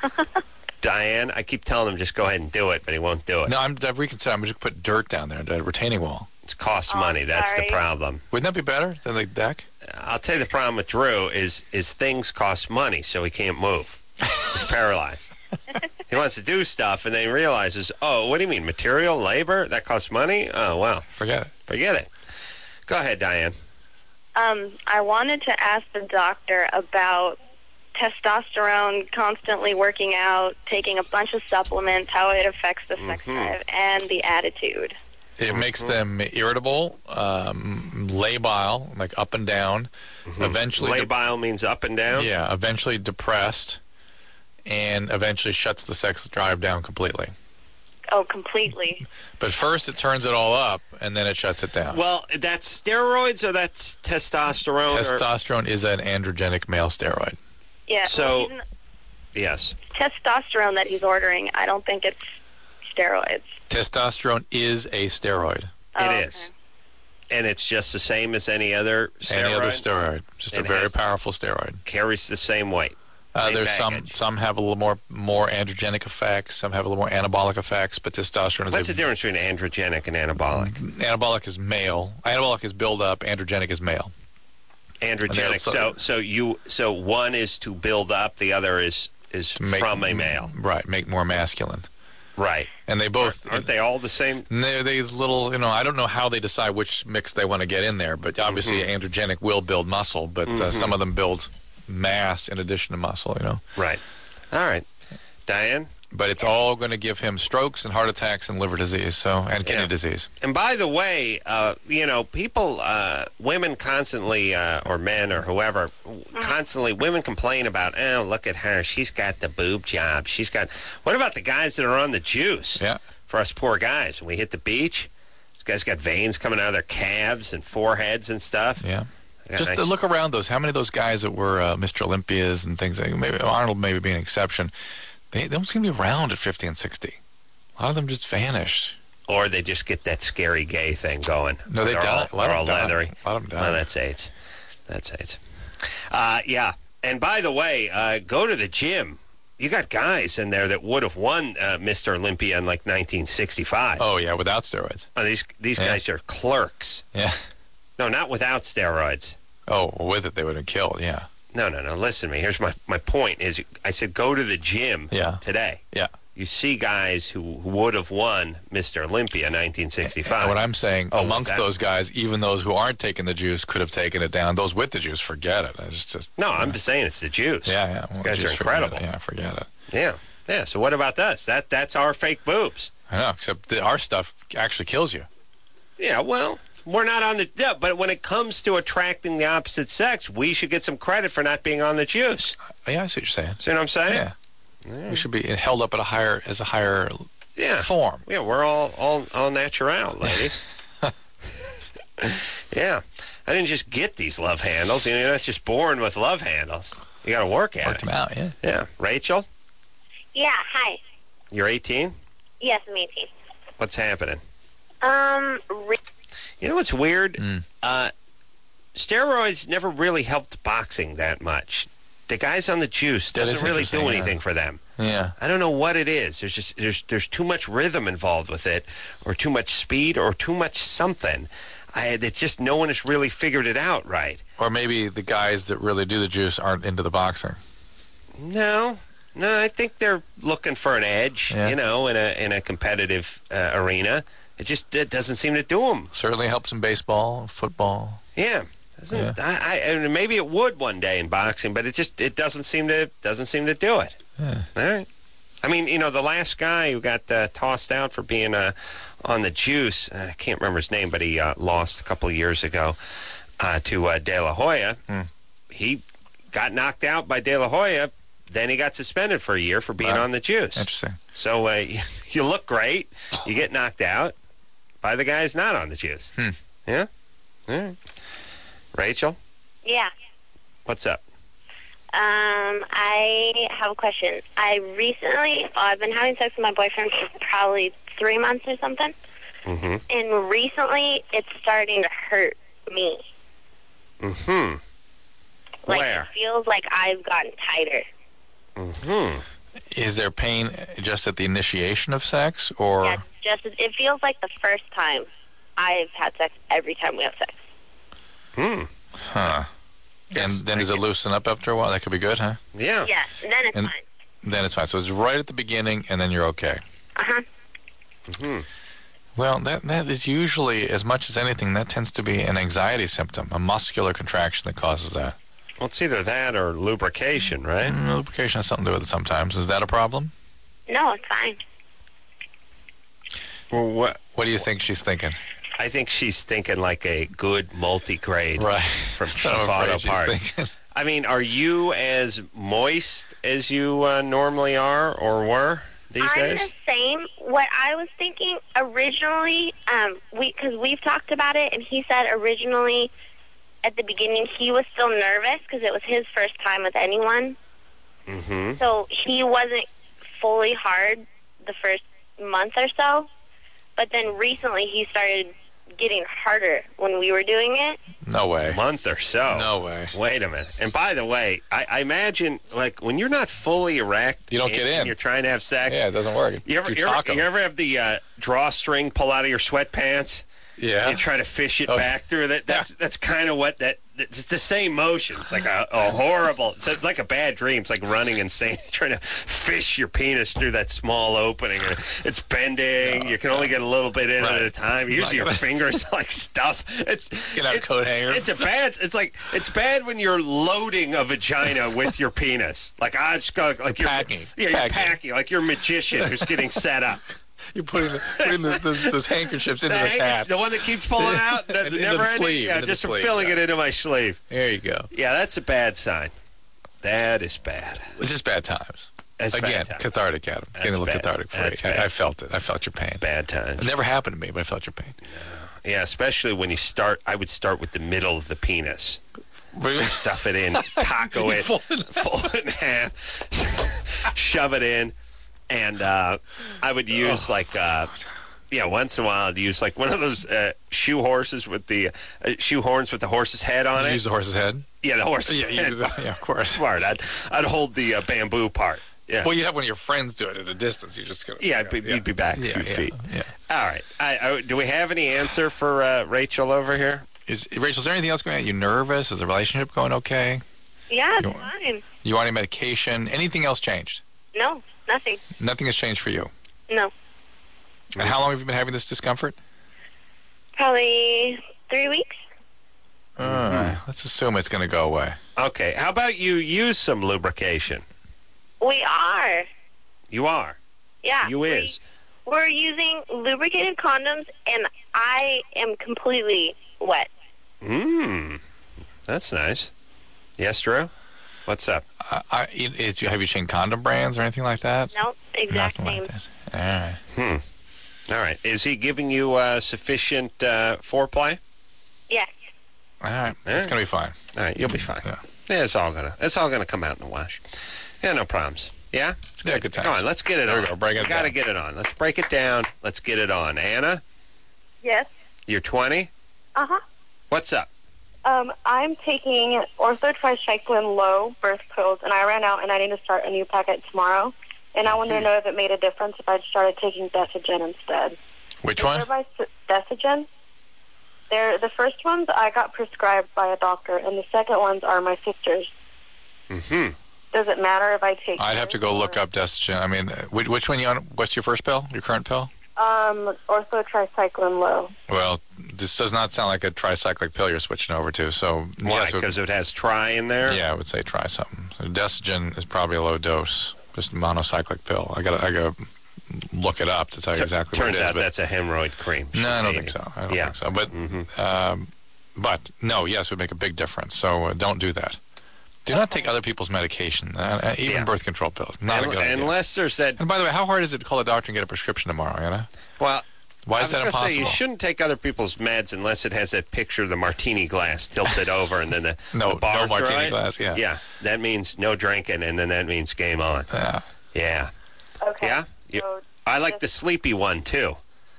Diane, I keep telling him just go ahead and do it, but he won't do it. No, I'm I've reconsidered. I'm just going to put dirt down there, a retaining wall. It costs Oh, money. That's sorry. the problem. Wouldn't that be better than the deck? I'll tell you the problem with Drew is is things cost money, so he can't move. He's paralyzed. He wants to do stuff, and then he realizes, oh, what do you mean, material, labor? That costs money? Oh, well, Forget it. forget it. Go ahead, Diane. Um, I wanted to ask the doctor about testosterone, constantly working out, taking a bunch of supplements, how it affects the sex Mhm. drive and the attitude. It makes them irritable, um, labile, like up and down. Eventually, de- Labile means up and down? yeah, eventually depressed, and eventually shuts the sex drive down completely. Oh, completely. But first, it turns it all up, and then it shuts it down. Well, that's steroids or that's testosterone? or- Testosterone is an androgenic male steroid. Yeah. So- well, he's n- Yes. testosterone that he's ordering, I don't think it's steroids. Testosterone is a steroid. Oh, It okay. is. And it's just the same as any other steroid? Any other steroid, just a It very has- powerful steroid. Carries the same weight. Uh, Same there's some baggage. some have a little more more androgenic effects. Some have a little more anabolic effects. But testosterone is What's the a, difference between androgenic and anabolic? anabolic is male. Anabolic is build up. Androgenic is male. Androgenic. also- So, so you, so one is to build up, the other is is To make- from a male. Right, make more masculine. Right. And they both Aren't they all the same? And they're these little, you know, I don't know how they decide which mix they want to get in there, but obviously Mm-hmm. androgenic will build muscle, but uh, some of them build mass in addition to muscle, you know. Right. All right. Diane? But it's all going to give him strokes and heart attacks and liver disease, so and kidney Yeah. disease. And by the way, uh, you know, people, uh, women constantly, uh, or men or whoever, constantly, women complain about, oh, look at her. She's got the boob job. She's got, what about the guys that are on the juice? Yeah. For us poor guys, when we hit the beach, these guys got veins coming out of their calves and foreheads and stuff. Yeah. They got Just nice- to look around those, how many of those guys that were uh, Mister Olympias and things, like maybe Arnold maybe being an exception, they, they don't seem to be around at fifty and sixty. A lot of them just vanished. Or they just get that scary gay thing going. No, they They're die. all, A lot they're of all them die. leathery. A lot of them die. Well, that's AIDS. That's AIDS. Uh, yeah. And by the way, uh, go to the gym. You got guys in there that would have won uh, Mister Olympia in like nineteen sixty-five. Oh, yeah, without steroids. Oh, these these Yeah. guys are clerks. Yeah. No, not without steroids. Oh, well, with it, they would have killed, yeah. No, no, no. Listen to me. Here's my, my point is I said go to the gym Yeah. today. Yeah. you see guys who, who would have won Mister Olympia nineteen sixty-five. And what I'm saying, Oh, amongst that- those guys, even those who aren't taking the juice could have taken it down. Those with the juice, forget it. It's just No, I'm just saying it's the juice. yeah, yeah. Well, You guys are just forget incredible. it. Yeah, forget it. Yeah. Yeah, so what about us? That That's our fake boobs. I know, except the, our stuff actually kills you. Yeah, well, we're not on the... Yeah, but when it comes to attracting the opposite sex, we should get some credit for not being on the juice. Oh, yeah, I see what you're saying. See what I'm saying? Yeah. yeah. We should be held up at a higher as a higher Yeah. form. Yeah, we're all all, all natural, ladies. Yeah. I didn't just get these love handles. You know, you're not just born with love handles. You got to work at Worked it. them out, yeah. Yeah. Rachel, Yeah, hi. you're eighteen? Yes, I'm eighteen. What's happening? Um, re- You know what's weird? Mm. Uh, steroids never really helped boxing that much. The guys on the juice That is doesn't really do interesting, anything yeah. for them. Yeah. I don't know what it is. There's just there's there's too much rhythm involved with it, or too much speed, or too much something. I, it's just no one has really figured it out right. Or maybe the guys that really do the juice aren't into the boxing. No, no, I think they're looking for an edge, Yeah. you know, in a in a competitive uh, arena. It just it doesn't seem to do them. Certainly helps in baseball, football. Yeah, doesn't I, I? And maybe it would one day in boxing, but it just it doesn't seem to doesn't seem to do it. Yeah. All right. I mean, you know, the last guy who got uh, tossed out for being uh, on the juice, uh, I can't remember his name, but he uh, lost a couple of years ago uh, to uh, De La Hoya. Hmm. He got knocked out by De La Hoya. Then he got suspended for a year for being Right. on the juice. Interesting. So uh, you look great. You get knocked out by the guy who's not on the juice. Hmm. Yeah? All right. Rachel, yeah. what's up? Um, I have a question. I recently, I've been having sex with my boyfriend for probably three months or something, Mm-hmm. and recently it's starting to hurt me. Mm-hmm. Like, Where? it feels like I've gotten tighter. Mm-hmm. Is there pain just at the initiation of sex, or Yeah, just it feels like the first time I've had sex every time we have sex. Hmm. huh? Yes, and then I does it get- loosen up after a while? That could be good, huh? Yeah. Yeah, and then it's And- fine. Then it's fine. So it's right at the beginning, and then you're okay. Uh-huh. Mm-hmm. Well, that that is usually, as much as anything, that tends to be an anxiety symptom, a muscular contraction that causes that. Well, it's either that or lubrication, right? Mm, lubrication has something to do with it sometimes. Is that a problem? No, it's fine. Well, what? What do you think she's thinking? I think she's thinking like a good multi-grade Right. from That's Chief what I'm afraid Auto she's Parts. thinking. I mean, are you as moist as you uh, normally are or were these I'm days? the same. What I was thinking originally, um, we because we've talked about it, and he said originally at the beginning he was still nervous because it was his first time with anyone. Mm-hmm. So he wasn't fully hard the first month or so, but then recently he started getting harder when we were doing it. No way. Month or so. No way. Wait a minute. And by the way, I, I imagine, like, when you're not fully erect... You don't and- get in. and you're trying to have sex... Yeah, it doesn't work. You ever, Too you, ever, taco. you ever have the uh, drawstring pull out of your sweatpants? Yeah. You try to fish it Oh, back through that. That's that's kind of what that. It's the same motion. It's like a, a horrible. So it's like a bad dream. It's like running insane, trying to fish your penis through that small opening. And it's bending. You can only get a little bit in Right. at a time. It's Usually not your gonna- fingers like stuff. It's You can have it- coat hangers. It's a bad. It's like it's bad when you're loading a vagina with your penis. Like I just go like you're Packing. Yeah, you're Packing. packing. Like you're a magician who's getting set up. You're putting, the, putting the, the, those handkerchiefs into the, hank- tap. the one that keeps pulling out, the, Into the never ending. sleeve, Yeah, into the just sleeve, filling yeah. it into my sleeve. There you go. Yeah, that's a bad sign. That is bad. It's just bad times. That's Again, bad times. cathartic, Adam. That's Getting a little bad. cathartic for That's you. I, bad. I felt it. I felt your pain. Bad times. It never happened to me, but I felt your pain. Yeah, especially when you start. I would start with the middle of the penis. Really? Stuff it in, taco it, Fold it in fold it in half, shove it in, and uh, I would use like. Uh, Yeah, once in a while I'd use like one of those uh, shoe horses with the uh, shoe horns with the horse's head on Did you it. use the horse's head? Yeah, the horse's Yeah, you head. use it. Yeah, of course. Smart. I'd, I'd hold the uh, bamboo part. Yeah. Well, you have one of your friends do it at a distance. You just kind of Yeah, I'd be, you'd be back a yeah, few yeah, feet. yeah. All right. I, I, do we have any answer for uh, Rachel over here? Is Rachel? Is there anything else going on? Are you nervous? Is the relationship going okay? Yeah, it's You- fine. You want any medication? Anything else changed? No. Nothing. Nothing has changed for you. No. And how long have you been having this discomfort? Probably three weeks. All right. Let's assume it's going to go away. Okay. How about you use some lubrication? We are. You are. Yeah. You is. We, we're using lubricated condoms, and I am completely wet. Mmm. That's nice. Yes, Drew? What's up? Uh, I, is, have you changed condom brands or anything like that? Nope. Exact Nothing same. like that. All right. Hmm. All right. Is he giving you uh, sufficient uh, foreplay? Yes. All right. All It's right. going to be fine. All right. You'll be fine. Yeah. Yeah, it's all gonna. It's all gonna come out in the wash. Yeah, no problems. Yeah. It's Yeah, good times. Come on, let's get it There on. we go. Break it We gotta down. get it on. Let's break it down. Let's get it on. Anna, Yes. you're twenty. Uh huh. What's up? Um, I'm taking orthotricycline low birth pills, and I ran out, and I need to start a new packet tomorrow. And I wanted to know if it made a difference if I started taking Desigen instead. Which one? They're by S- Desigen. They're the first ones I got prescribed by a doctor, and the second ones are my sister's. Mm-hmm. Does it matter if I take? I'd have to go look up Desigen. I mean, uh, which, which one you on? What's your first pill? Your current pill? Um, orthotricycline low. Well, this does not sound like a tricyclic pill you're switching over to. So Why? yes, it would- Because it has tri in there. yeah, I would say try something. So Desigen is probably a low dose, just a monocyclic pill. I got I got to look it up to tell you So- exactly Turns what it is. out but- that's a hemorrhoid cream. No, I don't she's think eating. so. I don't Yeah. think so. But, Mhm. um, but no, yes, it would make a big difference. So uh, don't do that. Do not take other people's medication, uh, uh, even Yeah. birth control pills. Not a Un- good idea. Unless there's that. And by the way, how hard is it to call a doctor and get a prescription tomorrow, Anna? Well, Why I is was that gonna impossible? say you shouldn't take other people's meds unless it has that picture of the martini glass tilted over and then the, No, the bar no martini through it. glass, yeah. Yeah, that means no drinking, and then that means game on. Yeah. Yeah. Okay. Yeah? You- So I like the sleepy one, too.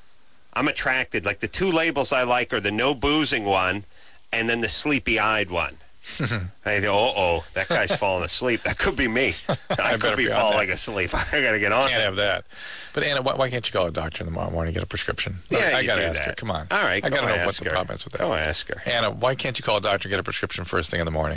I'm attracted. Like, the two labels I like are the no boozing one and then the sleepy-eyed one. I go, uh-oh, that guy's falling asleep. That could be me. I, I could better be be on falling that. asleep. I got to get on Can't it. have that. But Anna, why, why can't you call a doctor tomorrow morning and get a prescription? Yeah, I you got to do ask that. her. Come on. All right, I go got to know what ask the her. problem is with that. Go ask her. Anna, why can't you call a doctor and get a prescription first thing in the morning?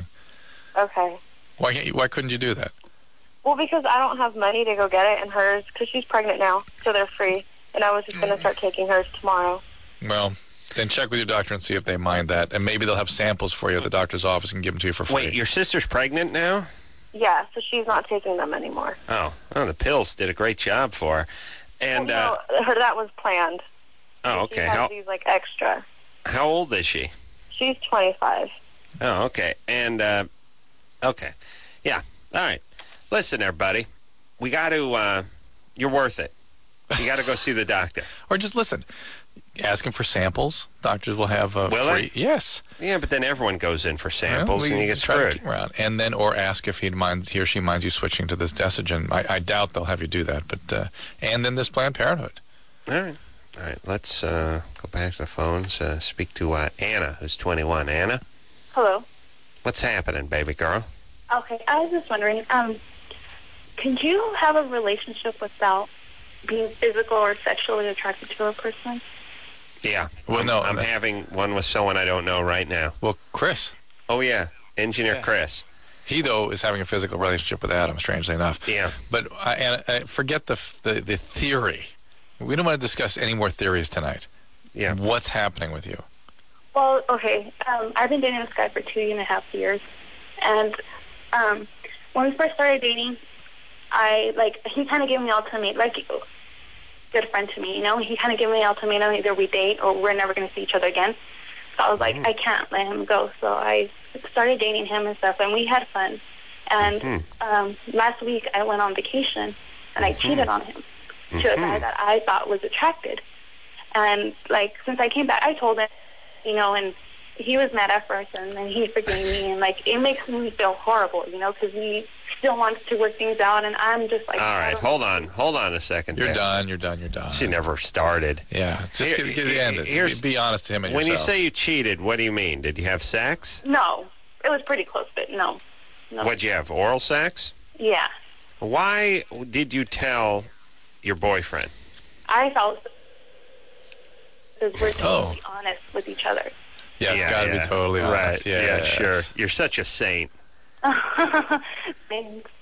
okay. Why can't you, why couldn't you do that? Well, because I don't have money to go get it, and hers, because she's pregnant now, so they're free. And I was just going to start taking hers tomorrow. Well, then check with your doctor and see if they mind that. And maybe they'll have samples for you at the doctor's office and give them to you for free. Wait, your sister's pregnant now? Yeah, so she's not taking them anymore. Oh, oh, the pills did a great job for her. And, uh, well, no, her, that was planned. oh, She okay. has How, these, like, extra. how old is she? She's twenty-five. Oh, okay. And, uh, okay. Yeah. All right. Listen, everybody. We got to, uh, you're worth it. You got to go see the doctor. Or just listen. Ask him for samples. Doctors will have uh, Will free. they? Yes. Yeah, but then everyone goes in for samples Well, we and you get can try to screwed. keep 'em around. And then, or ask if he'd mind, he or she minds you switching to this Desigen. I, I doubt they'll have you do that. But uh, and then this Planned Parenthood. All right. All right. Let's uh, go back to the phones. Uh, speak to uh, Anna, who's twenty-one. Anna, Hello. what's happening, baby girl? Okay, I was just wondering, um, could you have a relationship without being physical or sexually attracted to a person? Yeah. Well, I'm, no, I'm uh, having one with someone I don't know right now. Well, Chris. Oh, yeah. Engineer Yeah. Chris. He, though, is having a physical relationship with Adam, strangely enough. Yeah. But uh, and, uh, forget the, f- the the theory. We don't want to discuss any more theories tonight. Yeah. What's happening with you? Well, okay, um, I've been dating this guy for two and a half years, and um, when we first started dating, I, like, he kind of gave me the ultimatum, like, good friend to me, you know? He kind of gave me the ultimatum, either we date or we're never going to see each other again. So I was like, Mm-hmm. I can't let him go. So I started dating him and stuff, and we had fun. And Mhm. um, last week I went on vacation, and I cheated on him to a guy Mhm. that I thought was attracted. And, like, since I came back, I told him, you know, and he was mad at first, and then he forgave me, and, like, it makes me feel horrible, you know, because we still want to work things out, and I'm just like... All I right. don't- Hold on. Hold on a second. You're there. done. You're done. You're done. She never started. Yeah. Just Here- get, get the end. here's- Be, be honest to him and When you yourself. say you cheated, what do you mean? Did you have sex? No. It was pretty close, but no. No. What'd you have? Oral sex? Yeah. Why did you tell your boyfriend? I felt... Because we're Oh. totally honest with each other. Yeah, it's Yeah, got to yeah. be totally Right. honest. Yeah, Yes. sure. You're such a saint. Thanks.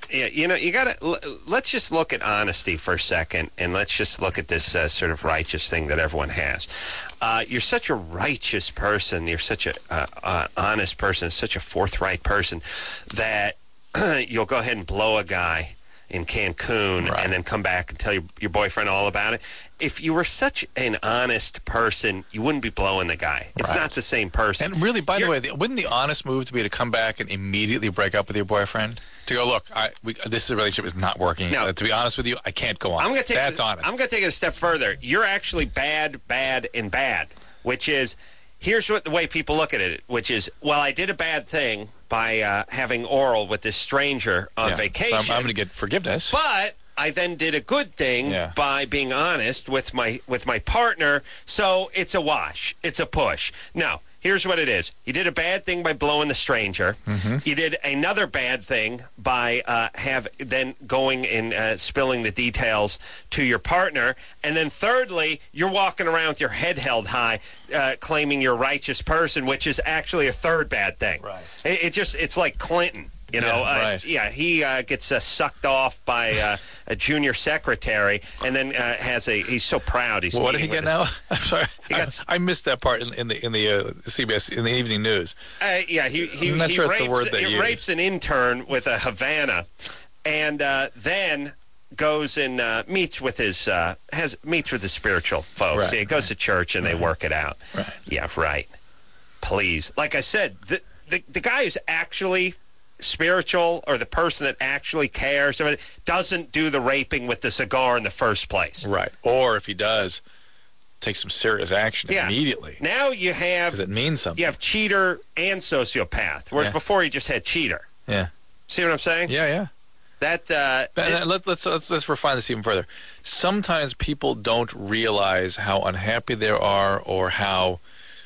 Yeah, you know, you got to, let's just look at honesty for a second, and let's just look at this uh, sort of righteous thing that everyone has. Uh, you're such a righteous person, you're such a uh, uh, honest person, such a forthright person, that you'll go ahead and blow a guy in Cancun Right. and then come back and tell your, your boyfriend all about it. If you were such an honest person, you wouldn't be blowing the guy. It's Right. not the same person. And really, by You're- the way, the, wouldn't the honest move to be to come back and immediately break up with your boyfriend? To go, look, I, we, this relationship is not working. No. Uh, to be honest with you, I can't go on. I'm gonna take That's it, honest. I'm going to take it a step further. You're actually bad, bad, and bad, which is, here's what the way people look at it, which is, well, I did a bad thing by uh, having oral with this stranger on Yeah. vacation. So I'm, I'm going to get forgiveness. But I then did a good thing Yeah. by being honest with my with my partner, so it's a wash. It's a push. No, here's what it is. You did a bad thing by blowing the stranger. Mm-hmm. You did another bad thing by uh, have then going and uh, spilling the details to your partner. And then thirdly, you're walking around with your head held high, uh, claiming you're a righteous person, which is actually a third bad thing. Right. It, it just, it's like Clinton. You know, Yeah, uh, right. yeah, he uh, gets uh, sucked off by uh, a junior secretary, and then uh, has a. He's so proud. He's Well, what did he meeting get with now? I'm sorry, He got- I, I missed that part in, in the in the uh, C B S in the evening news. Uh, yeah, he he, I'm not he sure it's rapes, the word they he use. rapes an intern with a Havana, and uh, then goes and uh, meets with his uh, has meets with his spiritual folks. Right, he goes to church and they work it out. Right. Yeah, right. Please, like I said, the the, the guy who's actually spiritual, or the person that actually cares, or doesn't do the raping with the cigar in the first place. Right. Or if he does, take some serious action Yeah. immediately Now you have because it means something. you have cheater and sociopath, whereas Yeah. before you just had cheater. Yeah. See what I'm saying? Yeah. Yeah. That uh, But, it- uh, let, let's, let's let's refine this even further. Sometimes people don't realize how unhappy they are, or how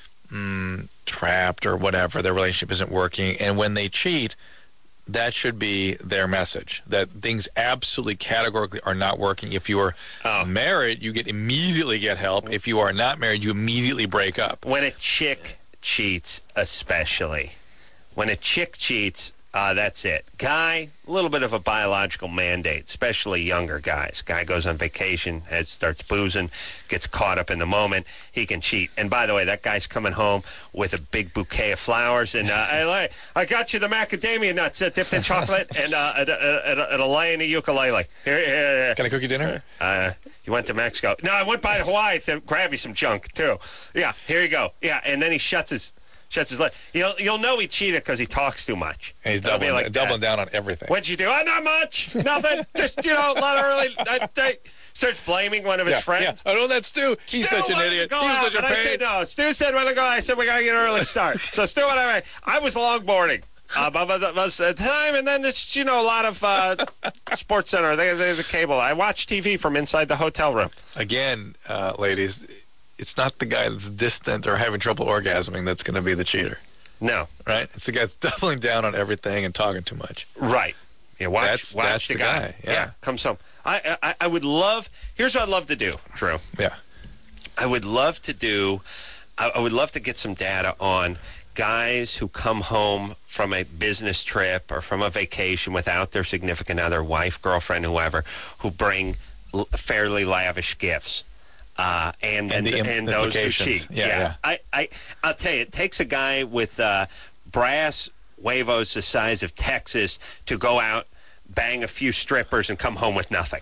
mm, trapped, or whatever, their relationship isn't working. And when they cheat, that should be their message, that things absolutely categorically are not working. If you are Oh. married, you get immediately get help. If you are not married, you immediately break up. when a chick cheats, especially when a chick cheats, uh, that's it. Guy, a little bit of a biological mandate, especially younger guys. Guy goes on vacation, has, starts boozing, gets caught up in the moment. He can cheat. And by the way, that guy's coming home with a big bouquet of flowers, and uh, I, like- I got you the macadamia nuts uh, dipped in chocolate, and uh, a, a, a, a Lion ukulele. Here, here, here. Can I cook you dinner? Uh, you went to Mexico. No, I went by to Hawaii to grab you some junk too. Yeah, here you go. Yeah, and then he shuts his shuts his leg. You'll you'll know he cheated because he talks too much. And he's It'll be doubling, like doubling that. down on everything. What'd you do? Oh, not much. Nothing. Just you know, a lot of early. I, I, starts blaming one of his Yeah, friends. yeah. I know that's Stu. He's Stu such an wanted to idiot. go He was out, such a and I pain. said no. Stu said when to go. I said we gotta get an early start. So Stu and I, I was longboarding. Uh, but but- but most of the time, and then just you know a lot of uh, Sports Center. They, they the cable. I watch T V from inside the hotel room. Again, uh, ladies, it's not the guy that's distant or having trouble orgasming that's going to be the cheater, No, right? It's the guy that's doubling down on everything and talking too much. right. Yeah, watch That's- watch that's the, the guy. guy, yeah. comes home. I, I I would love. Here's what I'd love to do, Drew. Yeah. I would love to do. I, I would love to get some data on guys who come home from a business trip or from a vacation without their significant other, wife, girlfriend, whoever, who bring l- fairly lavish gifts. Uh, and And and, the im- and those who implications. cheat. Yeah, yeah. I, I, I'll tell you, it takes a guy with uh, brass huevos the size of Texas to go out, bang a few strippers, and come home with nothing.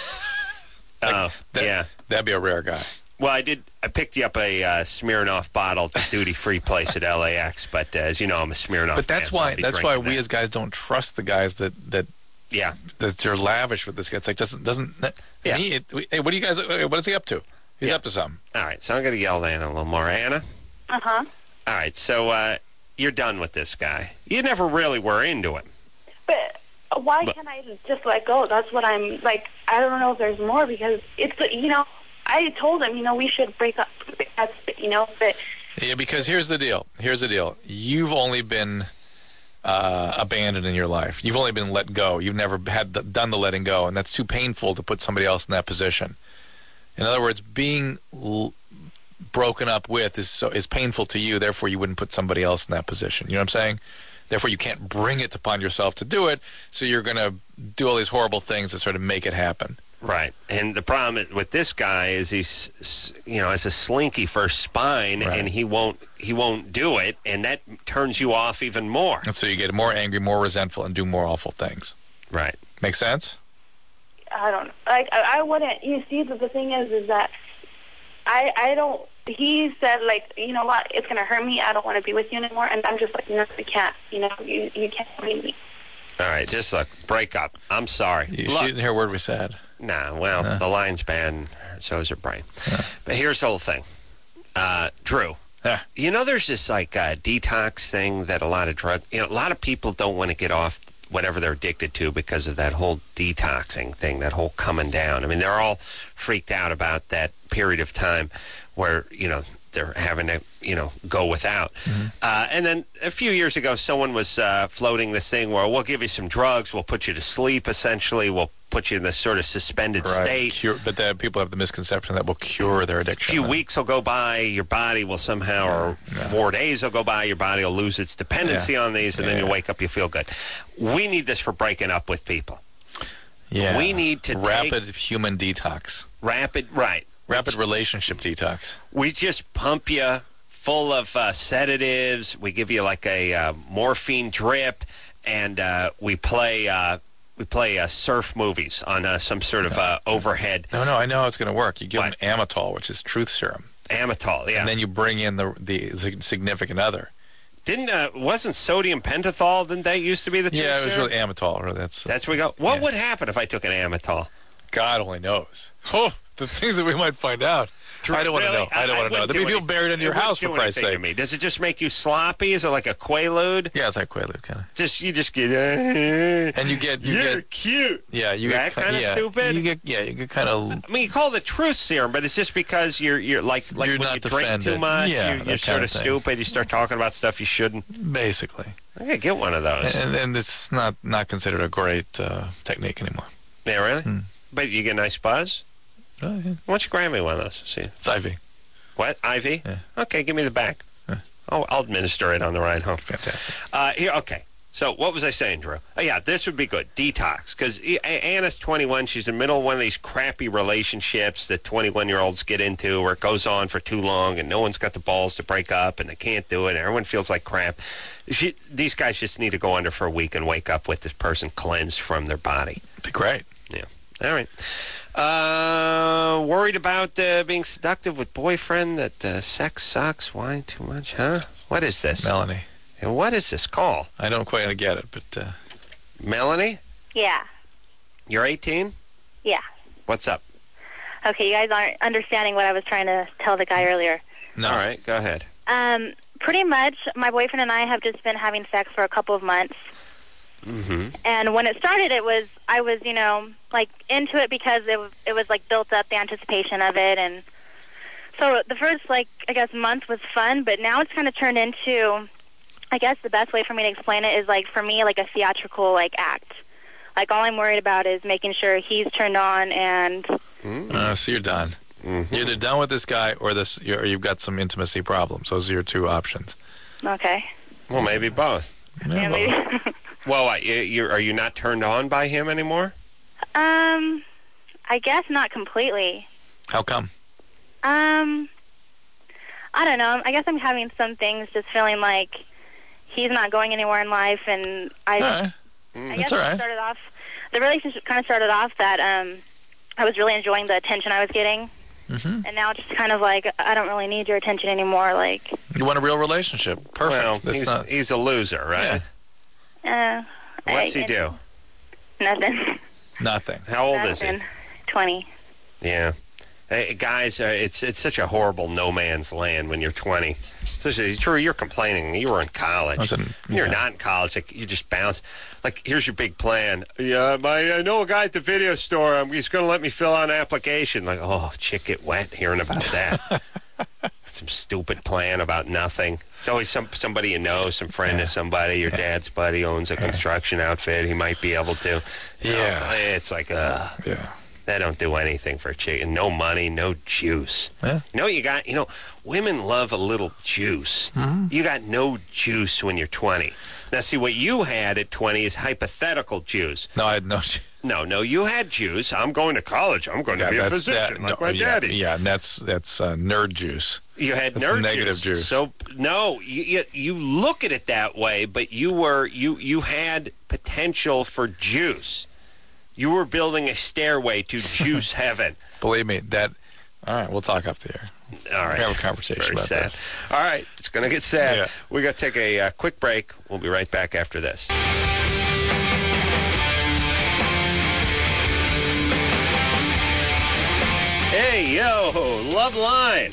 Oh, That, yeah. That'd be a rare guy. Well, I did. I picked you up a uh, Smirnoff bottle at the duty-free place at L A X, but uh, as you know, I'm a Smirnoff. But that's fan, so I'll why be that's why drinking we that. as guys don't trust the guys that that Yeah, that are lavish with this guy. It's like doesn't doesn't. Yeah. He, it, hey, what do you guys? What is he up to? He's Yeah. up to something. all right. So I'm going to yell at Anna a little more. Anna, Uh huh. all right. So uh, you're done with this guy. You never really were into him. But uh, why But- can't I just let go? That's what I'm like. I don't know if there's more because it's you know I told him you know we should break up. That's you know but Yeah, because here's the deal. Here's the deal. You've only been uh, abandoned in your life. You've only been let go. You've never had the, done the letting go, and that's too painful to put somebody else in that position. In other words, being l- broken up with is so is painful to you. Therefore, you wouldn't put somebody else in that position. You know what I'm saying? Therefore, you can't bring it upon yourself to do it, so you're going to do all these horrible things to sort of make it happen. Right. And the problem with this guy is he's, you know, has a slinky first spine, Right. and he won't he won't do it, and that turns you off even more. And so you get more angry, more resentful, and do more awful things. Right. Make sense? I don't know. Like, I, I wouldn't. You see, the, the thing is, is that I, I don't. He said, like, you know what? It's gonna hurt me. I don't want to be with you anymore. And I'm just like, no, you can't. You know, you you can't leave me. All right. Just look, break up. I'm sorry. You, Look, she didn't hear a word we said. Nah, well, Uh. the line's bad, so is her brain. But here's the whole thing. Uh, Drew, Yeah. you know there's this, like, uh, detox thing that a lot of drug... You know, a lot of people don't want to get off whatever they're addicted to because of that whole detoxing thing, that whole coming down. I mean, they're all freaked out about that period of time where, you know, they're having to, you know, go without. Mm-hmm. Uh, and then a few years ago, someone was uh, floating this thing where we'll give you some drugs, we'll put you to sleep, essentially, we'll put you in this sort of suspended Right. state. Cure, but then people have the misconception that will cure their A addiction. few weeks will go by, your body will somehow, or four days will go by, your body will lose its dependency Yeah. on these, and Yeah, then you yeah. wake up, you feel good. We need this for breaking up with people. Yeah. We need to rapid take human detox. rapid, right. Rapid relationship detox. We just pump you full of uh, sedatives. We give you like a uh, morphine drip, and uh, we play uh, we play uh, surf movies on uh, some sort of uh, overhead. No, no, I know how it's going to work. You give What? them Amitol, which is truth serum. Amitol, yeah. And then you bring in the the significant other. Didn't uh, wasn't sodium pentothal? Didn't that used to be the? Yeah, truth it was serum? really Amitol. Really, that's That's where we go. What yeah. would happen if I took an Amitol? God only knows. Oh, the things that we might find out. I don't want to Really? know. I don't want to know. wouldn't There'll be do people any- buried in it your wouldn't house, do for Christ's anything to sake. me. Does it just make you sloppy? Is it like a Quaalude? Yeah, it's like Quaalude kind of. Just you just get. Uh, And you get you you're get cute. yeah you that get kind of yeah, stupid. You get yeah you get kind of I mean, you call it the truth serum, but it's just because you're you're like like You're when not you drink too defended. much, Yeah, you're, that you're sort kind of of thing. stupid. You start talking about stuff you shouldn't. basically. I gotta get one of those. And, and it's not not considered a great uh, technique anymore. Yeah, really? Hmm. But you get a nice buzz. Oh, yeah. Why don't you grab me one of those? See It's I V. what? I V? Yeah. Okay, give me the back. Yeah. I'll, I'll administer it on the ride home. Fantastic. Uh, here, okay. So what was I saying, Drew? Oh, yeah, this would be good. Detox. Because Anna's twenty-one. She's in the middle of one of these crappy relationships that twenty-one-year-olds get into where it goes on for too long and no one's got the balls to break up and they can't do it and everyone feels like crap. She, these guys just need to go under for a week and wake up with this person cleansed from their body. Be great. Yeah. All right. Uh, worried about uh, being seductive with boyfriend, that uh, sex sucks, wine too much, huh? What is this? Melanie. And what is this call? I don't quite get it, but uh, Melanie? Yeah. You're eighteen? Yeah. What's up? Okay, you guys aren't understanding what I was trying to tell the guy earlier. no. All right, go ahead. Um, pretty much, my boyfriend and I have just been having sex for a couple of months. Mm-hmm. And when it started, it was I was, you know, like into it because it was, it was like built up the anticipation of it, and so the first like I guess month was fun, but now it's kind of turned into, I guess the best way for me to explain it is like for me like a theatrical like act. Like all I'm worried about is making sure he's turned on and. Mm-hmm. Uh, so you're done. Mm-hmm. You're either done with this guy or this, or you've got some intimacy problems. Those are your two options. Okay. Well, maybe both. Yeah, Yeah, well, maybe. Well, what, you, you're, are you not turned on by him anymore? um, I guess not completely. how come? Um, I don't know. I guess I'm having some things just feeling like he's not going anywhere in life, and I. All right. I That's guess all it right. started off. The relationship kind of started off that um, I was really enjoying the attention I was getting, Mm-hmm. and now it's just kind of like I don't really need your attention anymore. Like, You want a real relationship. Perfect. Well, That's he's, not, he's a loser, right? Yeah. uh, What's I, he do? Nothing. nothing. How old is he? Nothing. Twenty. Yeah. Hey, guys, uh, it's it's such a horrible no man's land when you're twenty. Especially, Drew, you're complaining. You were in college. I was in- You're yeah. not in college. Like, you just bounce. Like, here's your big plan. Yeah, my I know a guy at the video store. Um, he's going to let me fill out an application. Like, oh, chick get wet hearing about that. Some stupid plan about nothing. It's always some somebody you know, some friend Yeah. of somebody. Your dad's buddy owns a construction outfit. He might be able to. You know, Yeah. it's like, uh, Yeah. They don't do anything for chicken. No money, no juice. Yeah. You know you got, you know, women love a little juice. Mm-hmm. You got no juice when you're twenty. Now, see, what you had at twenty is hypothetical juice. No, I had no juice. No, no, you had juice. I'm going to college. I'm going to Yeah, be a that's- physician that- like no, my yeah, daddy. Yeah, and that's that's uh, nerd juice. You had That's nerd negative juice. juice. So no, you, you you look at it that way, but you were you you had potential for juice. You were building a stairway to juice heaven. Believe me, that. All right, we'll talk after here. All right, We'll have a conversation Very about sad. that. All right, it's going to get sad. Yeah. We're going to take a uh, quick break. We'll be right back after this. Hey, yo, Love Line.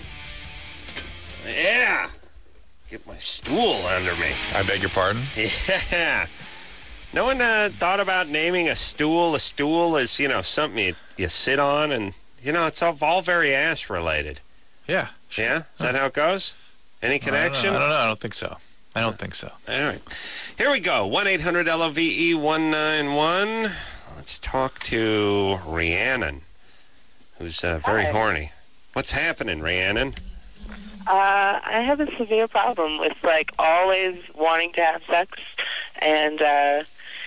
Yeah. Get my stool under me. I beg your pardon? Yeah. No one uh, thought about naming a stool. A stool is, you know, something you, you sit on, and, you know, it's all, all very ass-related. Yeah. Yeah? Is that how it goes? Any connection? I don't know. I don't know. I don't think so. I don't think so. All right. Here we go. one eight hundred L O V E one nine one. Let's talk to Rhiannon, who's uh, very Hi. horny. What's happening, Rhiannon? Uh, I have a severe problem with, like, always wanting to have sex and uh,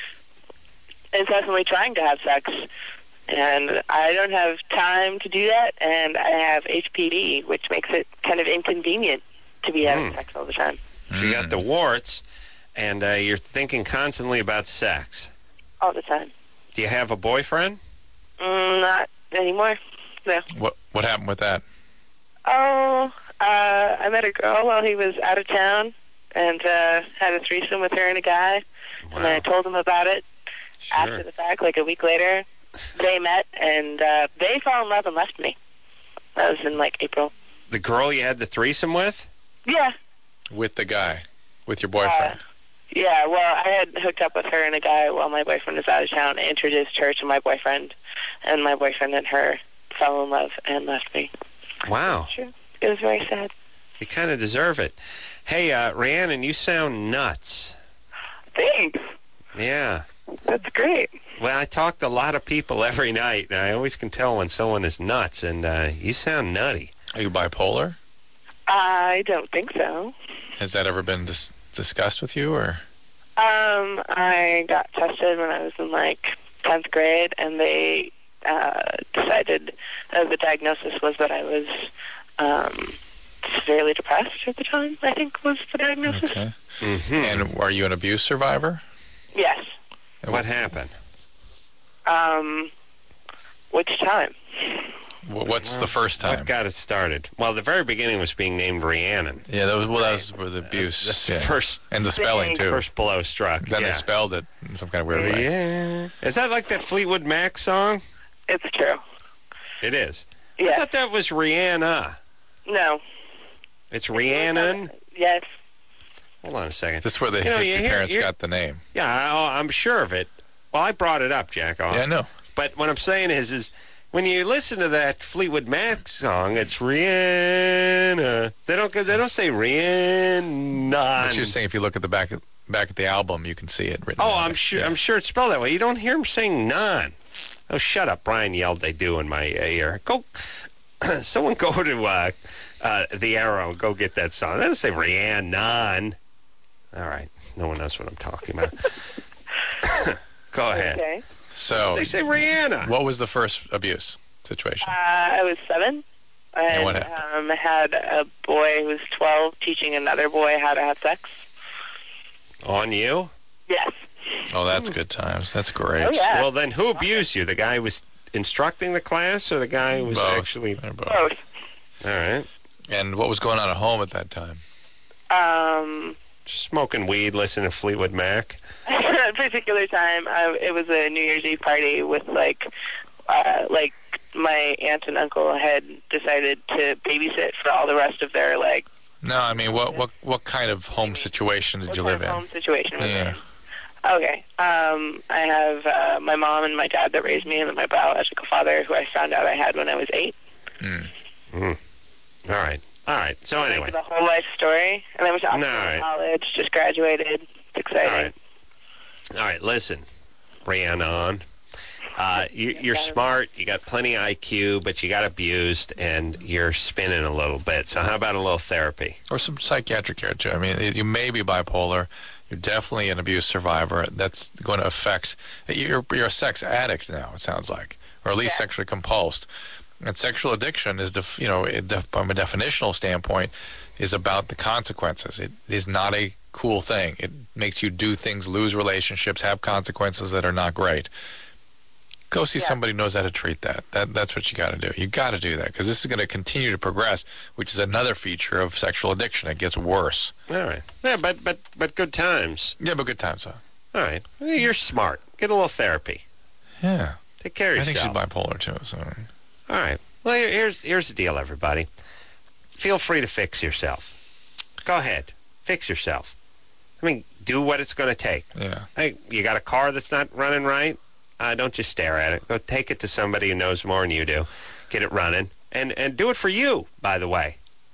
incessantly trying to have sex. And I don't have time to do that, and I have H P V, which makes it kind of inconvenient to be having Mm. sex all the time. So you got the warts, and uh, you're thinking constantly about sex. All the time. Do you have a boyfriend? Mm, not anymore. No. What What happened with that? Oh, uh, I met a girl while he was out of town and uh, had a threesome with her and a guy. And I told him about it after the fact, like a week later. They met, and uh, they fell in love and left me. That was in, like, April. The girl you had the threesome with? Yeah. With the guy, with your boyfriend. Uh, yeah, well, I had hooked up with her and a guy while my boyfriend was out of town, introduced her to my boyfriend, and my boyfriend and her fell in love and left me. Wow. True. It was very sad. You kind of deserve it. Hey, uh, Rhiannon, you sound nuts. Thanks. Yeah. That's great. Well, I talk to a lot of people every night, and I always can tell when someone is nuts, and uh, you sound nutty. Are you bipolar? I don't think so. Has that ever been dis- discussed with you, or? Um, I got tested when I was in, like, tenth grade, and they uh, decided uh, the diagnosis was that I was um, severely depressed at the time, I think was the diagnosis. Okay. Mm-hmm. And are you an abuse survivor? Yes. What happened? Um, which time? Wh- What's the first time? What got it started? Well, the very beginning was being named Rhiannon. Yeah, that was well. That was with abuse. That's the yeah. first and the spelling too. First blow struck. Then yeah. they spelled it in some kind of weird way. Yeah. Is that like that Fleetwood Mac song? It's true. It is. Yeah. I thought that was Rihanna. No. It's Rhiannon? Yes. Hold on a second. That's where the You know, hippie you hear- parents you- got the name. Yeah, I, I'm sure of it. Well, I brought it up, Jack. Off. Yeah, I know. But what I'm saying is, is when you listen to that Fleetwood Mac song, it's Rihanna. They don't. They don't say Rihanna. But you're saying if you look at the back of, back at the album, you can see it written. Oh, on I'm it. sure. Yeah. I'm sure it's spelled that way. You don't hear him saying none. Oh, shut up! Brian yelled. They do in my ear. Go. Someone go to uh, uh, the Arrow. Go get that song. They don't say Rihanna. All right. No one knows what I'm talking about. Go ahead. Okay. So They say Rihanna. What was the first abuse situation? Uh, I was seven. And what um, had a boy who was twelve teaching another boy how to have sex. On you? Yes. Oh, that's good times. That's great. Oh, yeah. Well, then who abused you? The guy who was instructing the class, or the guy who was Both. actually? They're both. Both. All right. And what was going on at home at that time? Um, Smoking weed, listening to Fleetwood Mac. at a particular time, I, it was a New Year's Eve party with, like, uh, like, my aunt and uncle had decided to babysit for all the rest of their, like... No, I mean, what what what kind of home situation did what you kind live of in? home situation was Yeah. it? Okay. Um, I have uh, my mom and my dad that raised me, and then my biological father, who I found out I had when I was eight. Mm. Mm. All right. All right. So anyway. The whole life story. And then I went to Oxford No, all right. College, just graduated. It's exciting. All right. All right. Listen, Rhiannon. Uh, you, you're smart. You got plenty of I Q, but you got abused, and you're spinning a little bit. So how about a little therapy? Or some psychiatric care, too. I mean, you may be bipolar. You're definitely an abuse survivor. That's going to affect... You're, you're a sex addict now, it sounds like, or at least Yeah. sexually compulsed. And sexual addiction is, def, you know, it def, from a definitional standpoint, is about the consequences. It is not a cool thing. It makes you do things, lose relationships, have consequences that are not great. Go see Yeah. somebody who knows how to treat that. That that's what you got to do. You got to do that because this is going to continue to progress, which is another feature of sexual addiction. It gets worse. All right. Yeah, but but but good times. Yeah, but good times, huh? All right. Well, you're smart. Get a little therapy. Yeah. Take care of I think yourself. she's bipolar too. So. All right. Well, here- here's here's the deal, everybody. Feel free to fix yourself. Go ahead. Fix yourself. I mean, do what it's going to take. Yeah. Hey, you got a car that's not running right? Uh, don't just stare at it. Go take it to somebody who knows more than you do. Get it running. And and do it for you, by the way.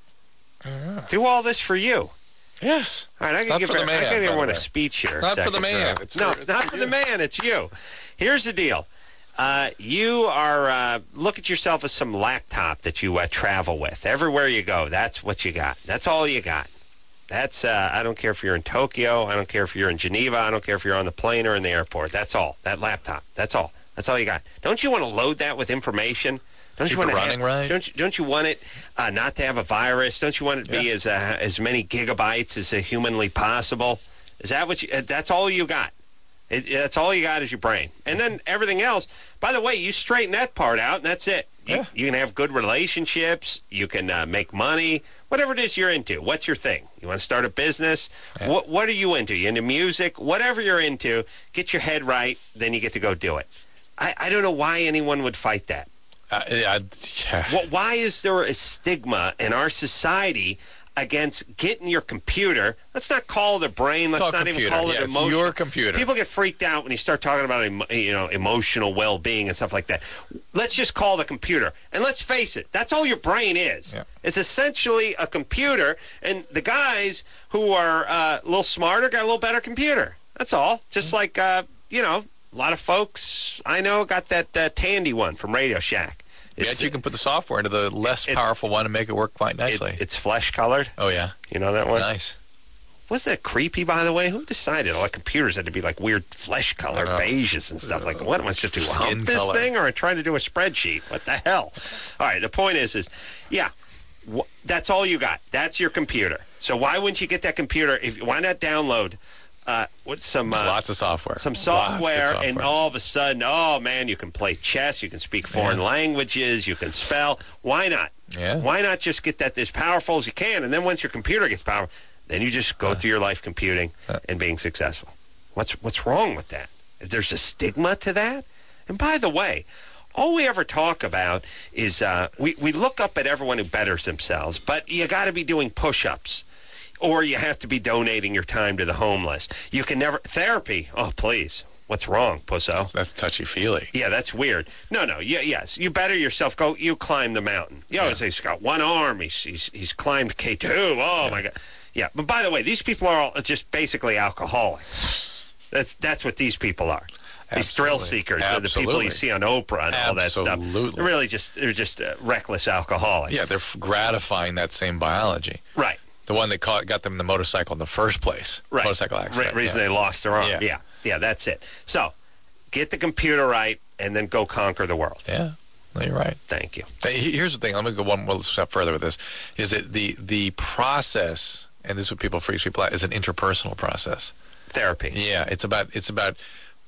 Yeah. Do all this for you. Yes. All right, I It's can not give, for the I man, can give by the everyone a way. speech here. Not for the second man. round. It's no, for- it's it's not for for you. the man. It's you. Here's the deal. Uh, you are, uh, look at yourself as some laptop that you uh, travel with. Everywhere you go, that's what you got. That's all you got. That's, uh, I don't care if you're in Tokyo. I don't care if you're in Geneva. I don't care if you're on the plane or in the airport. That's all. That laptop. That's all. That's all you got. Don't you want to load that with information? Don't Keep you want it to running have, right? Don't you, don't you want it uh, not to have a virus? Don't you want it to be Yeah. as uh, as many gigabytes as uh, humanly possible? Is that what you? Uh, that's all you got. It, that's all you got is your brain, and then everything else. By the way, you straighten that part out, and that's it. You, Yeah. you can have good relationships. You can uh, make money. Whatever it is you're into. What's your thing? You want to start a business? Yeah. What What are you into? You into music? Whatever you're into, get your head right. Then you get to go do it. I, I don't know why anyone would fight that. Uh, yeah, yeah. Well, why is there a stigma in our society against getting your computer? Let's not call it a brain. Let's Call not computer. even call it Yeah, it's emotion. your computer. People get freaked out when you start talking about emo- you know emotional well-being and stuff like that. Let's just call it a computer. And let's face it, that's all your brain is. Yeah. It's essentially a computer, and the guys who are uh, a little smarter got a little better computer. That's all. Just like, uh, you know, a lot of folks I know got that uh, Tandy one from Radio Shack. Yet you can put the software into the less it's- powerful one and make it work quite nicely. It's, it's flesh-colored. oh, yeah. You know that one? Nice. Wasn't that creepy, by the way? Who decided all the computers had to be like weird flesh-colored, I know. beiges and stuff like that? What am I supposed to do, hump Skin this color. thing, or am I trying to do a spreadsheet? What the hell? All right, the point is, is yeah, wh- that's all you got. That's your computer. So why wouldn't you get that computer? If Why not download uh, what some uh, Lots of software. some Lots of good software, and software. all of a sudden, oh man, you can play chess, you can speak foreign Yeah. languages, you can spell. Why not? Yeah. Why not just get that as powerful as you can, and then once your computer gets powerful, then you just go through your life computing Uh. and being successful. What's what's wrong with that? Is there's a stigma to that? And by the way, all we ever talk about is uh, we we look up at everyone who betters themselves, but you got to be doing push-ups. Or you have to be donating your time to the homeless. You can never... Therapy. Oh, please. What's wrong, pusso? That's touchy-feely. Yeah, that's weird. No, no. Yeah, yes. You better yourself. Go. You climb the mountain. You always say he's got one arm. He's he's, he's climbed K two. Oh, my God. Yeah. But by the way, these people are all just basically alcoholics. That's that's what these people are. These thrill Absolutely. seekers, are the people you Absolutely. see on Oprah and all that stuff. Absolutely. They're really just they're just uh, reckless alcoholics. Yeah, they're f- gratifying that same biology. Right. The one that caught, got them in the motorcycle in the first place. Right. Motorcycle accident. Re- reason yeah. they lost their arm. Yeah. Yeah. yeah, that's it. So, get the computer right, and then go conquer the world. Yeah, no, you're right. Thank you. Hey, he- Here's the thing. Let me go one more step further with this. Is that the the process, and this is what people freaks people out, is an interpersonal process. Therapy. Yeah, it's about it's about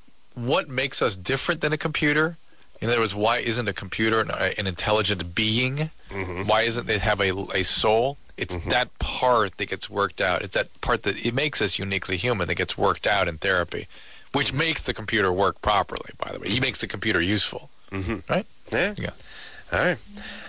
what makes us different than a computer. In other words, why isn't a computer an, an intelligent being? Mm-hmm. Why isn't it have a, a soul? It's Mhm. that part that gets worked out. It's that part that it makes us uniquely human that gets worked out in therapy, which makes the computer work properly, by the way. He makes the computer useful. Mm-hmm. Right? Yeah. Yeah. All right.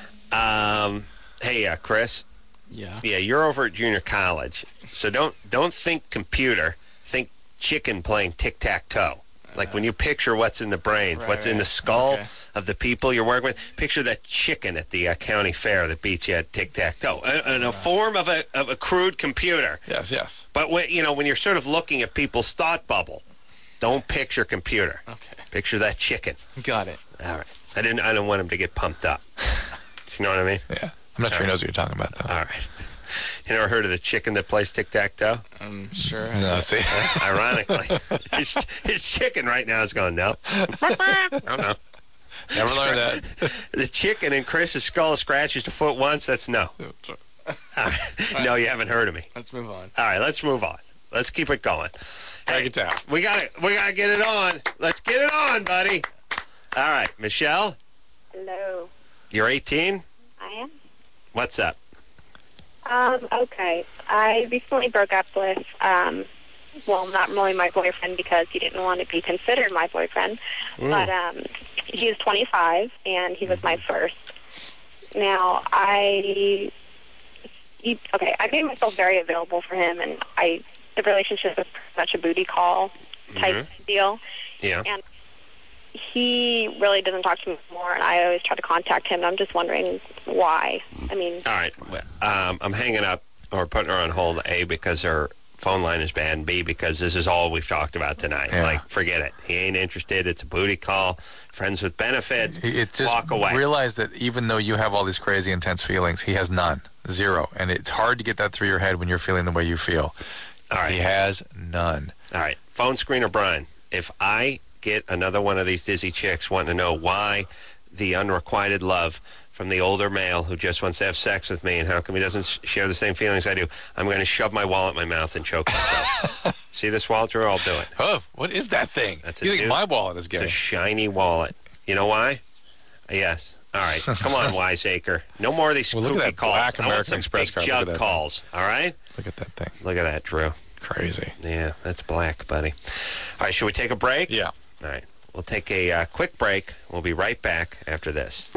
Um, hey, uh, Chris. Yeah. Yeah, you're over at junior college, so don't don't think computer. Think chicken playing tic tac toe. Like when you picture what's in the brain, Right, what's in right. the skull Okay. of the people you're working with. Picture that chicken at the uh, county fair that beats you at tic tac toe, in a form of a of a crude computer. Yes, yes. But when you know when you're sort of looking at people's thought bubble, Don't picture computer. Okay. Picture that chicken. Got it. All right. I didn't. I don't want him to get pumped up. You know what I mean? Yeah. I'm not sure he knows what you're talking about, though. All right. You never heard of the chicken that plays tic-tac-toe? I'm sure. No, see. Ironically. his, his chicken right now is going, no. I don't know. Never learned that. The chicken in Chris's skull scratches the foot once, that's no. All right. No, you haven't heard of me. Let's move on. All right, let's move on. Let's keep it going. Break it down. We got to we got to get it on. Let's get it on, buddy. All right, Michelle, Hello. you're eighteen? I am. What's up? Um, okay. I recently broke up with, um, well, not really my boyfriend because he didn't want to be considered my boyfriend, Mm. but um, he was twenty-five and he was my first. Now, I, he, okay, I made myself very available for him, and I, the relationship was pretty much a booty call type Mhm. deal. Yeah. And he really doesn't talk to me anymore, and I always try to contact him, and I'm just wondering why. I mean... All right. Um, I'm hanging up or putting her on hold, A, because her phone line is bad, and B, because this is all we've talked about tonight. Yeah. Like, forget it. He ain't interested. It's a booty call. Friends with benefits. It just Walk away. realize that even though you have all these crazy intense feelings, he has none. Zero. And it's hard to get that through your head when you're feeling the way you feel. All right. He has none. All right. Phone screener Brian, if I get another one of these dizzy chicks wanting to know why the unrequited love from the older male who just wants to have sex with me and how come he doesn't sh- share the same feelings I do, I'm going to shove my wallet in my mouth and choke myself. See this wallet, Drew? I'll do it. Oh, what is that thing? That's a you think dude- my wallet is It's gay? a shiny wallet. You know why? Yes. All right. Come on, Wiseacre. No more of these Well, look kooky at that calls. black I want American some Express big card. Look at jug that calls. All right? Look at that thing. Look at that, Drew. Crazy. Yeah, that's black, buddy. All right, should we take a break? Yeah. All right. We'll take a uh, quick break. We'll be right back after this.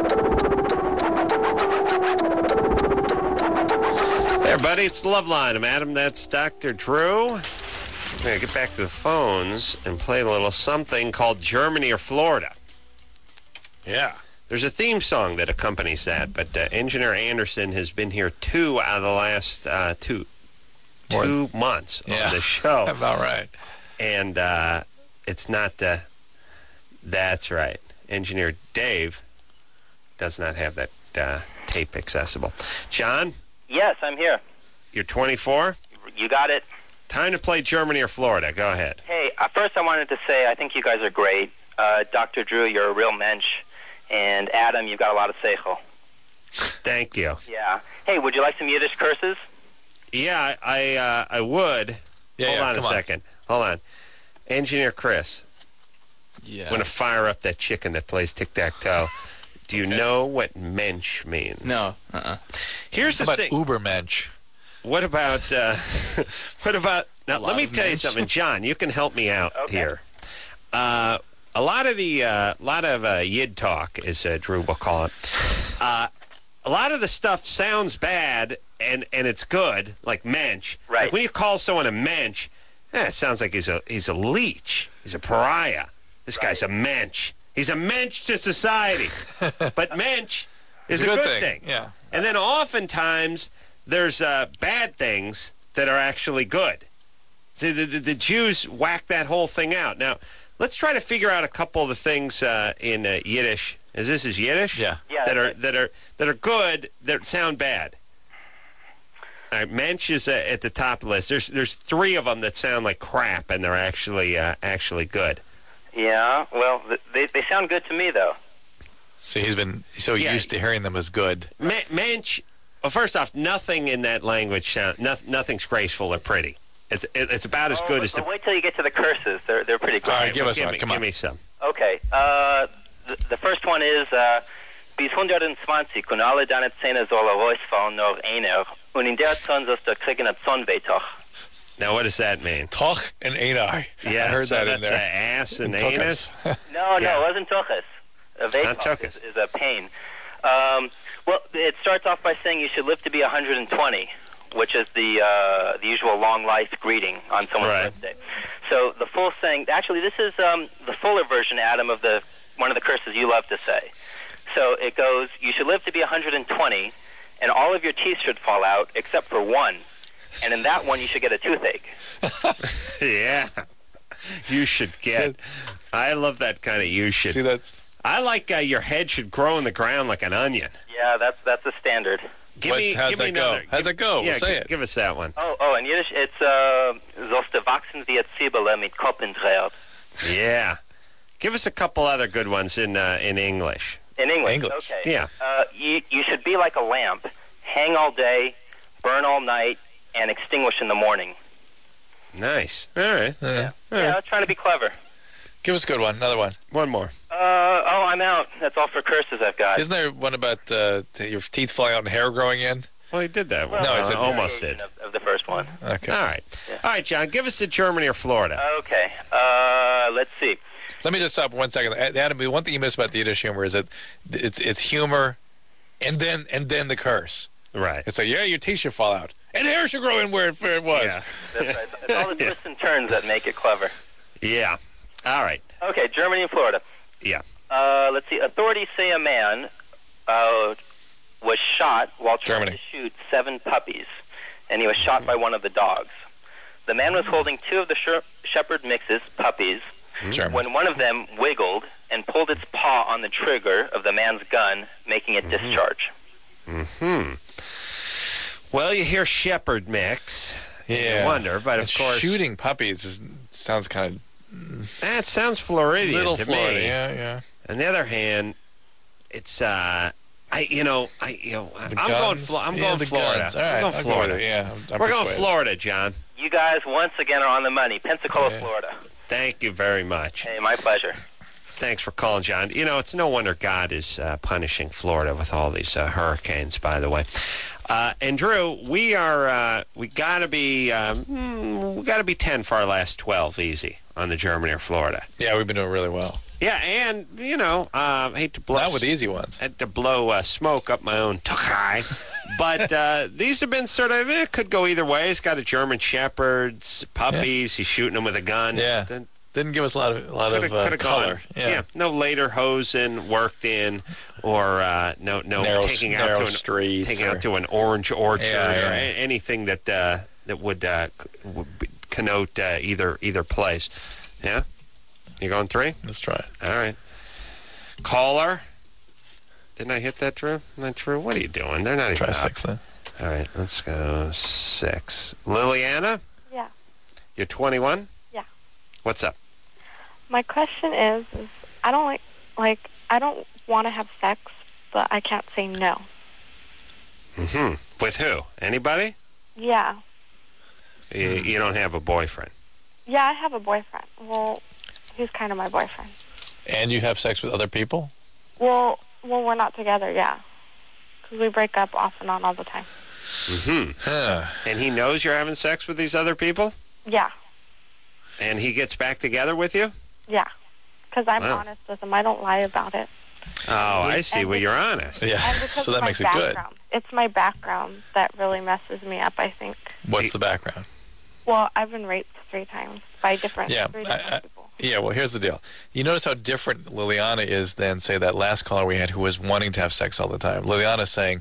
There, buddy. It's the Love Line. I'm Adam. That's Doctor Drew. We're going to get back to the phones and play a little something called Germany or Florida. Yeah. There's a theme song that accompanies that, but uh, Engineer Anderson has been here two out of the last uh, two More two months Yeah. on the show. About right. And uh, it's not... Uh, that's right. Engineer Dave does not have that uh, tape accessible. John, Yes, I'm here. you're twenty-four. You got it. Time to play Germany or Florida. Go ahead. Hey, uh, first I wanted to say I think you guys are great. Uh, Doctor Drew, you're a real mensch. And Adam, you've got a lot of seichel. Thank you. Yeah. Hey, would you like some Yiddish curses? Yeah, I uh, I would. Yeah, Hold yeah, on a come on. second. Hold on. Engineer Chris, Yeah. I'm going to fire up that chicken that plays tic-tac-toe. Do you know what mensch means? No. Uh-uh. Here's How the about thing. Ubermensch? What about, uh, what about, now A let lot me of tell you mensch. something, John, you can help me out Okay. here. Uh, a lot of the, uh, lot of uh, Yid talk, as uh, Drew will call it, uh, a lot of the stuff sounds bad and, and it's good, like mensch. Right. Like when you call someone a mensch, eh, it sounds like he's a, he's a leech. He's a pariah. This guy's a mensch. He's a mensch to society. But mensch is It's a good, thing. Yeah. And then oftentimes there's uh, bad things that are actually good. See, the, the, the Jews whack that whole thing out. Now, let's try to figure out a couple of the things uh, in uh, Yiddish. Is this is Yiddish? Yeah. Yeah, That are that's that are that are good that sound bad. All right, mensch is uh, at the top of the list. There's there's three of them that sound like crap, and they're actually uh, actually good. Yeah. Well, th- they they sound good to me though. So he's been so Yeah. used to hearing them as good. Me- mensch. Well, first off, nothing in that language sound no, nothing's graceful or pretty. It's it, it's about as Oh, good but, as the. but wait till you get to the curses. They're they're pretty good. All right, give well, us give one. me, Come give on. me some. Okay. Uh, the, the first one is uh, bis hundertzwanzig und alle deine Zähne soll er rausfallen nur einer und in der Zahn sollst du kriegen ein Zahnwehtoch. Now, what does that mean? Toch and Ani. Yeah, I heard so that in that's there. uh, ass and Tuchus. anus. No, Yeah. no, it wasn't tuchus. A Not vetoch tuchus. is, is a pain. Um, well, it starts off by saying you should live to be one hundred twenty, which is the uh, the usual long life greeting on someone's Right. birthday. So the full saying, actually, this is um, the fuller version, Adam, of the one of the curses you love to say. So it goes, you should live to be one hundred twenty, and all of your teeth should fall out except for one. And in that one, you should get a toothache. Yeah. You should get. I love that kind of you should. See, that's. I like uh, your head should grow in the ground like an onion. Yeah, that's that's a standard. Give What- me, how's give that me go? another. How's give, that go? Yeah, Say gi- it. give us that one. Oh, oh, in Yiddish, it's uh, sollst du wachsen wie a Zwiebel mit Kopf in Dreht. Yeah. Give us a couple other good ones in uh, in English. In English, English. okay. Yeah. Uh, you, you should be like a lamp, hang all day, burn all night, and extinguish in the morning. Nice. All right. Yeah. Yeah, trying to be clever. Give us a good one. Another one. One more. Uh, oh, I'm out. That's all for curses I've got. Isn't there one about uh, t- your teeth falling out and hair growing in? Well, he did that one. No, I Uh, said- almost did. Of, of the first one. Okay. All right. All right, John. Give us the Germany or Florida. Okay. Uh, let's see. Let me just stop one second. Adam, one thing you miss about the Yiddish humor is that it's it's humor, and then and then the curse. Right. It's like, yeah, your teeth should fall out, and hair should grow in where it, where it was. Yeah. That's right. It's all the twists and turns that make it clever. Yeah. All right. Okay, Germany and Florida. Yeah. Uh, let's see. Authorities say a man uh, was shot while trying Germany. to shoot seven puppies, and he was shot by one of the dogs. The man was holding two of the sh- shepherd mixes, puppies, Germany. when one of them wiggled and pulled its paw on the trigger of the man's gun, making it discharge. Hmm. Well, you hear shepherd mix. Yeah. You wonder, but of And course, shooting puppies is, sounds kind that sounds Floridian of little to Florida. me. Yeah, yeah. On the other hand, it's uh, I you know I you know I'm The going guns? Flo- I'm Yeah, going the Florida. guns. All right, I'm going I'll go Florida. with it. Yeah, I'm- I'm We're going persuaded. Florida, John. You guys once again are on the money. Pensacola, Yeah. Florida. Thank you very much. Hey, my pleasure. Thanks for calling, John. You know, it's no wonder God is uh, punishing Florida with all these uh, hurricanes, by the way. Uh, and Drew, we are uh, we got to be um, mm, we got to be ten for our last twelve, easy on the Germany or Florida. Yeah, we've been doing really well. Yeah, and you know, um, I hate to blow Not with easy ones. hate to blow uh, smoke up my own tuchai, but uh, these have been sort of it could go either way. He's got a German Shepherd's puppies. He's shooting them with a gun. Yeah. Then, Didn't give us a lot of a lot Coulda- of uh, coulda color. gone. Yeah. no later hosen worked in, or uh, no no Narrow- taking out narrow to an streets taking or- out to an orange orchard Yeah, yeah. or a- anything that uh, that would, uh, c- would be- connote uh, either either place. Yeah, you going three? Let's try it. All right. Caller. Didn't I hit that, Drew? Not true. What are you doing? They're not even Try up. six then. All right, let's go six. Liliana, Yeah. you're twenty-one. Yeah. What's up? My question is, is I don't like, like, I don't want to have sex, but I can't say no. Mm-hmm. With who? Anybody? Yeah. You, you don't have a boyfriend. Yeah, I have a boyfriend. Well, he's kind of my boyfriend. And you have sex with other people? Well, well, we're not together, yeah. Because we break up off and on all the time. Mm-hmm. Huh. And he knows you're having sex with these other people? Yeah, And he gets back together with you? yeah. Because I'm Wow. honest with him. I don't lie about it. Oh, I see. And Well, be- you're honest. Yeah. And because So of that my makes it good. background. It's my background that really messes me up, I think. What's the background? Well, I've been raped three times by different, Yeah, three I- different I- people. Yeah, well, here's the deal. You notice how different Liliana is than, say, that last caller we had who was wanting to have sex all the time. Liliana's saying,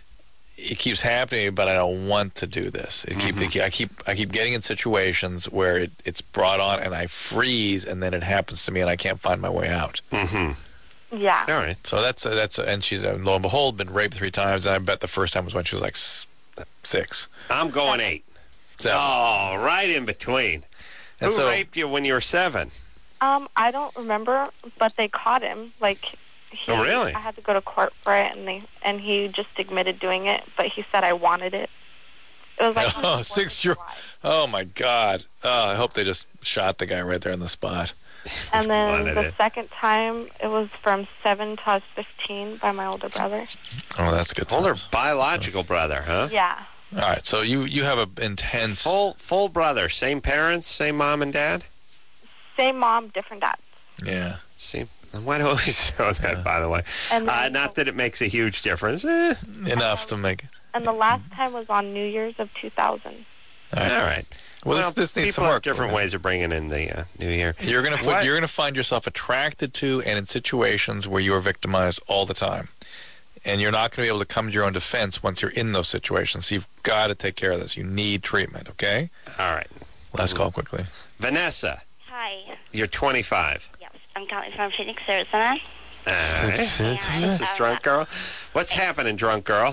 it keeps happening, but I don't want to do this. It keep, Mm-hmm. I keep I keep getting in situations where it, it's brought on and I freeze, and then it happens to me and I can't find my way out. Mm-hmm. Yeah. All right. So that's a, that's a, and she's uh, lo and behold been raped three times, and I bet the first time was when she was like s- six. I'm going eight. Seven. Oh, right in between. And Who so- raped you when you were seven? Um, I don't remember, but they caught him. Like, he, Oh, really? I had to go to court for it, and they and he just admitted doing it, but he said I wanted it. It was like Oh, six year. Oh my God! Oh, I hope they just shot the guy right there on the spot. And then Wanted the it. second time, it was from seven to I was fifteen by my older brother. Oh, that's good. Older times. biological brother, huh? Yeah. All right, so you you have a intense. Full full brother, same parents, same mom and dad. Same mom, different dad. Yeah. See, why do I always know that? By the way, And uh, then- not that it makes a huge difference. Eh. Enough to make. And the last time was on New Year's of two thousand. All right. All right. Well, this, this needs people some have work. different ways of bringing in the uh, new year. You're gonna What? fi- you're gonna find yourself attracted to and in situations where you are victimized all the time, and you're not gonna be able to come to your own defense once you're in those situations. So you've got to take care of this. You need treatment. Okay. All right. Last call quickly. Vanessa. Hi. You're twenty-five. Yes, I'm calling from Phoenix, Arizona. All right. This is Drunk Girl. What's happening, Drunk Girl?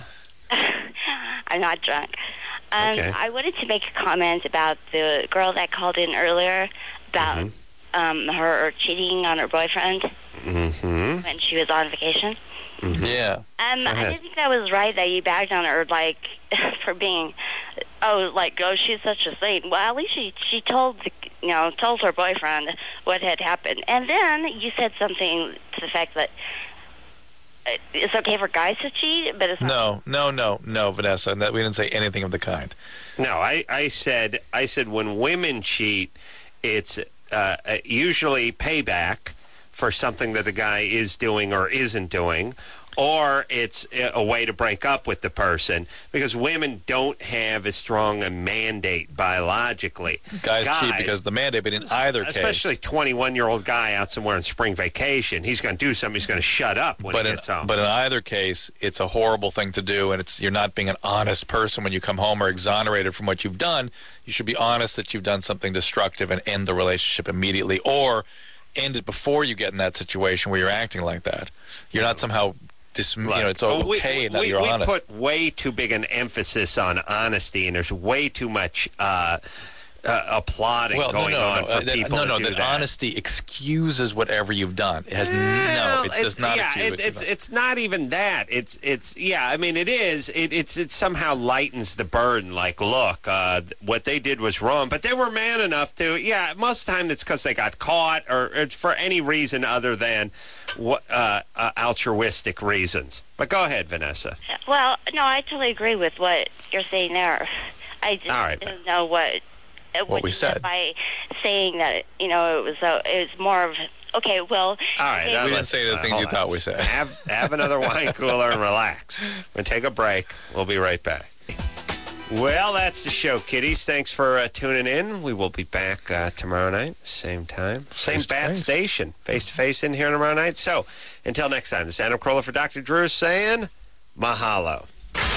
I'm not drunk. Um, Okay. I wanted to make a comment about the girl that called in earlier about Mm-hmm. um, her cheating on her boyfriend Mm-hmm. when she was on vacation. Yeah. Um, Go I ahead. didn't think that was right that you bagged on her, like, for being, oh, like, oh, she's such a saint. Well, at least she she told, the, you know, told her boyfriend what had happened. And then you said something to the fact that uh, it's okay for guys to cheat, but it's not. No, no, no, no, Vanessa. That, we didn't say anything of the kind. No, I, I said I said when women cheat, it's uh, uh, usually payback for something that the guy is doing or isn't doing, or it's a a way to break up with the person, because women don't have as strong a mandate biologically. Guys, cheat because of the mandate, but in either case. Especially twenty-one-year-old guy out somewhere on spring vacation, he's going to do something. He's going to shut up when But he in, gets home. but in either case, it's a horrible thing to do, and it's you're not being an honest person when you come home or exonerated from what you've done. You should be honest that you've done something destructive and end the relationship immediately, or end it before you get in that situation where you're acting like that. You're not somehow, dis, you know, it's Oh, okay we, that we, you're we honest. put way too big an emphasis on honesty, and there's way too much uh, uh, applauding well, going no, no, on no. for Uh, that- people no, to no, do that, that. honesty excuses whatever you've done. It has no, Well, it does it's- not yeah, excuse it, what you've it's done. it's not even that. It's it's yeah. I mean, it is. It it's it somehow lightens the burden. Like, look, uh, what they did was wrong, but they were man enough to. Yeah, most of the time it's because they got caught, or it's for any reason other than what uh, uh, altruistic reasons. But go ahead, Vanessa. Well, no, I totally agree with what you're saying there. I just All right, didn't know what uh, What we you said. meant by saying that. You know, it was uh, it was more of okay. Well, All right, okay, now we didn't let's- say the uh, things hold you on. thought we said. Have have another wine cooler and relax. We'll take a break. We'll be right back. Well, that's the show, kiddies. Thanks for uh, tuning in. We will be back uh, tomorrow night, same time, same Face to bat face. station, face to face in here tomorrow night. So, until next time, this is Adam Carolla for Doctor Drew saying mahalo.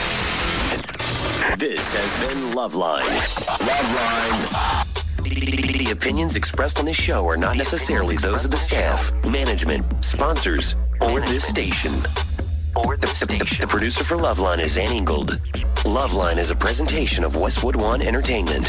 This has been Loveline. Loveline. The, the opinions expressed on this show are not necessarily those of the staff, management, sponsors, or this station. Or the, the, the, the producer for Loveline is Ann Ingold. Loveline is a presentation of Westwood One Entertainment.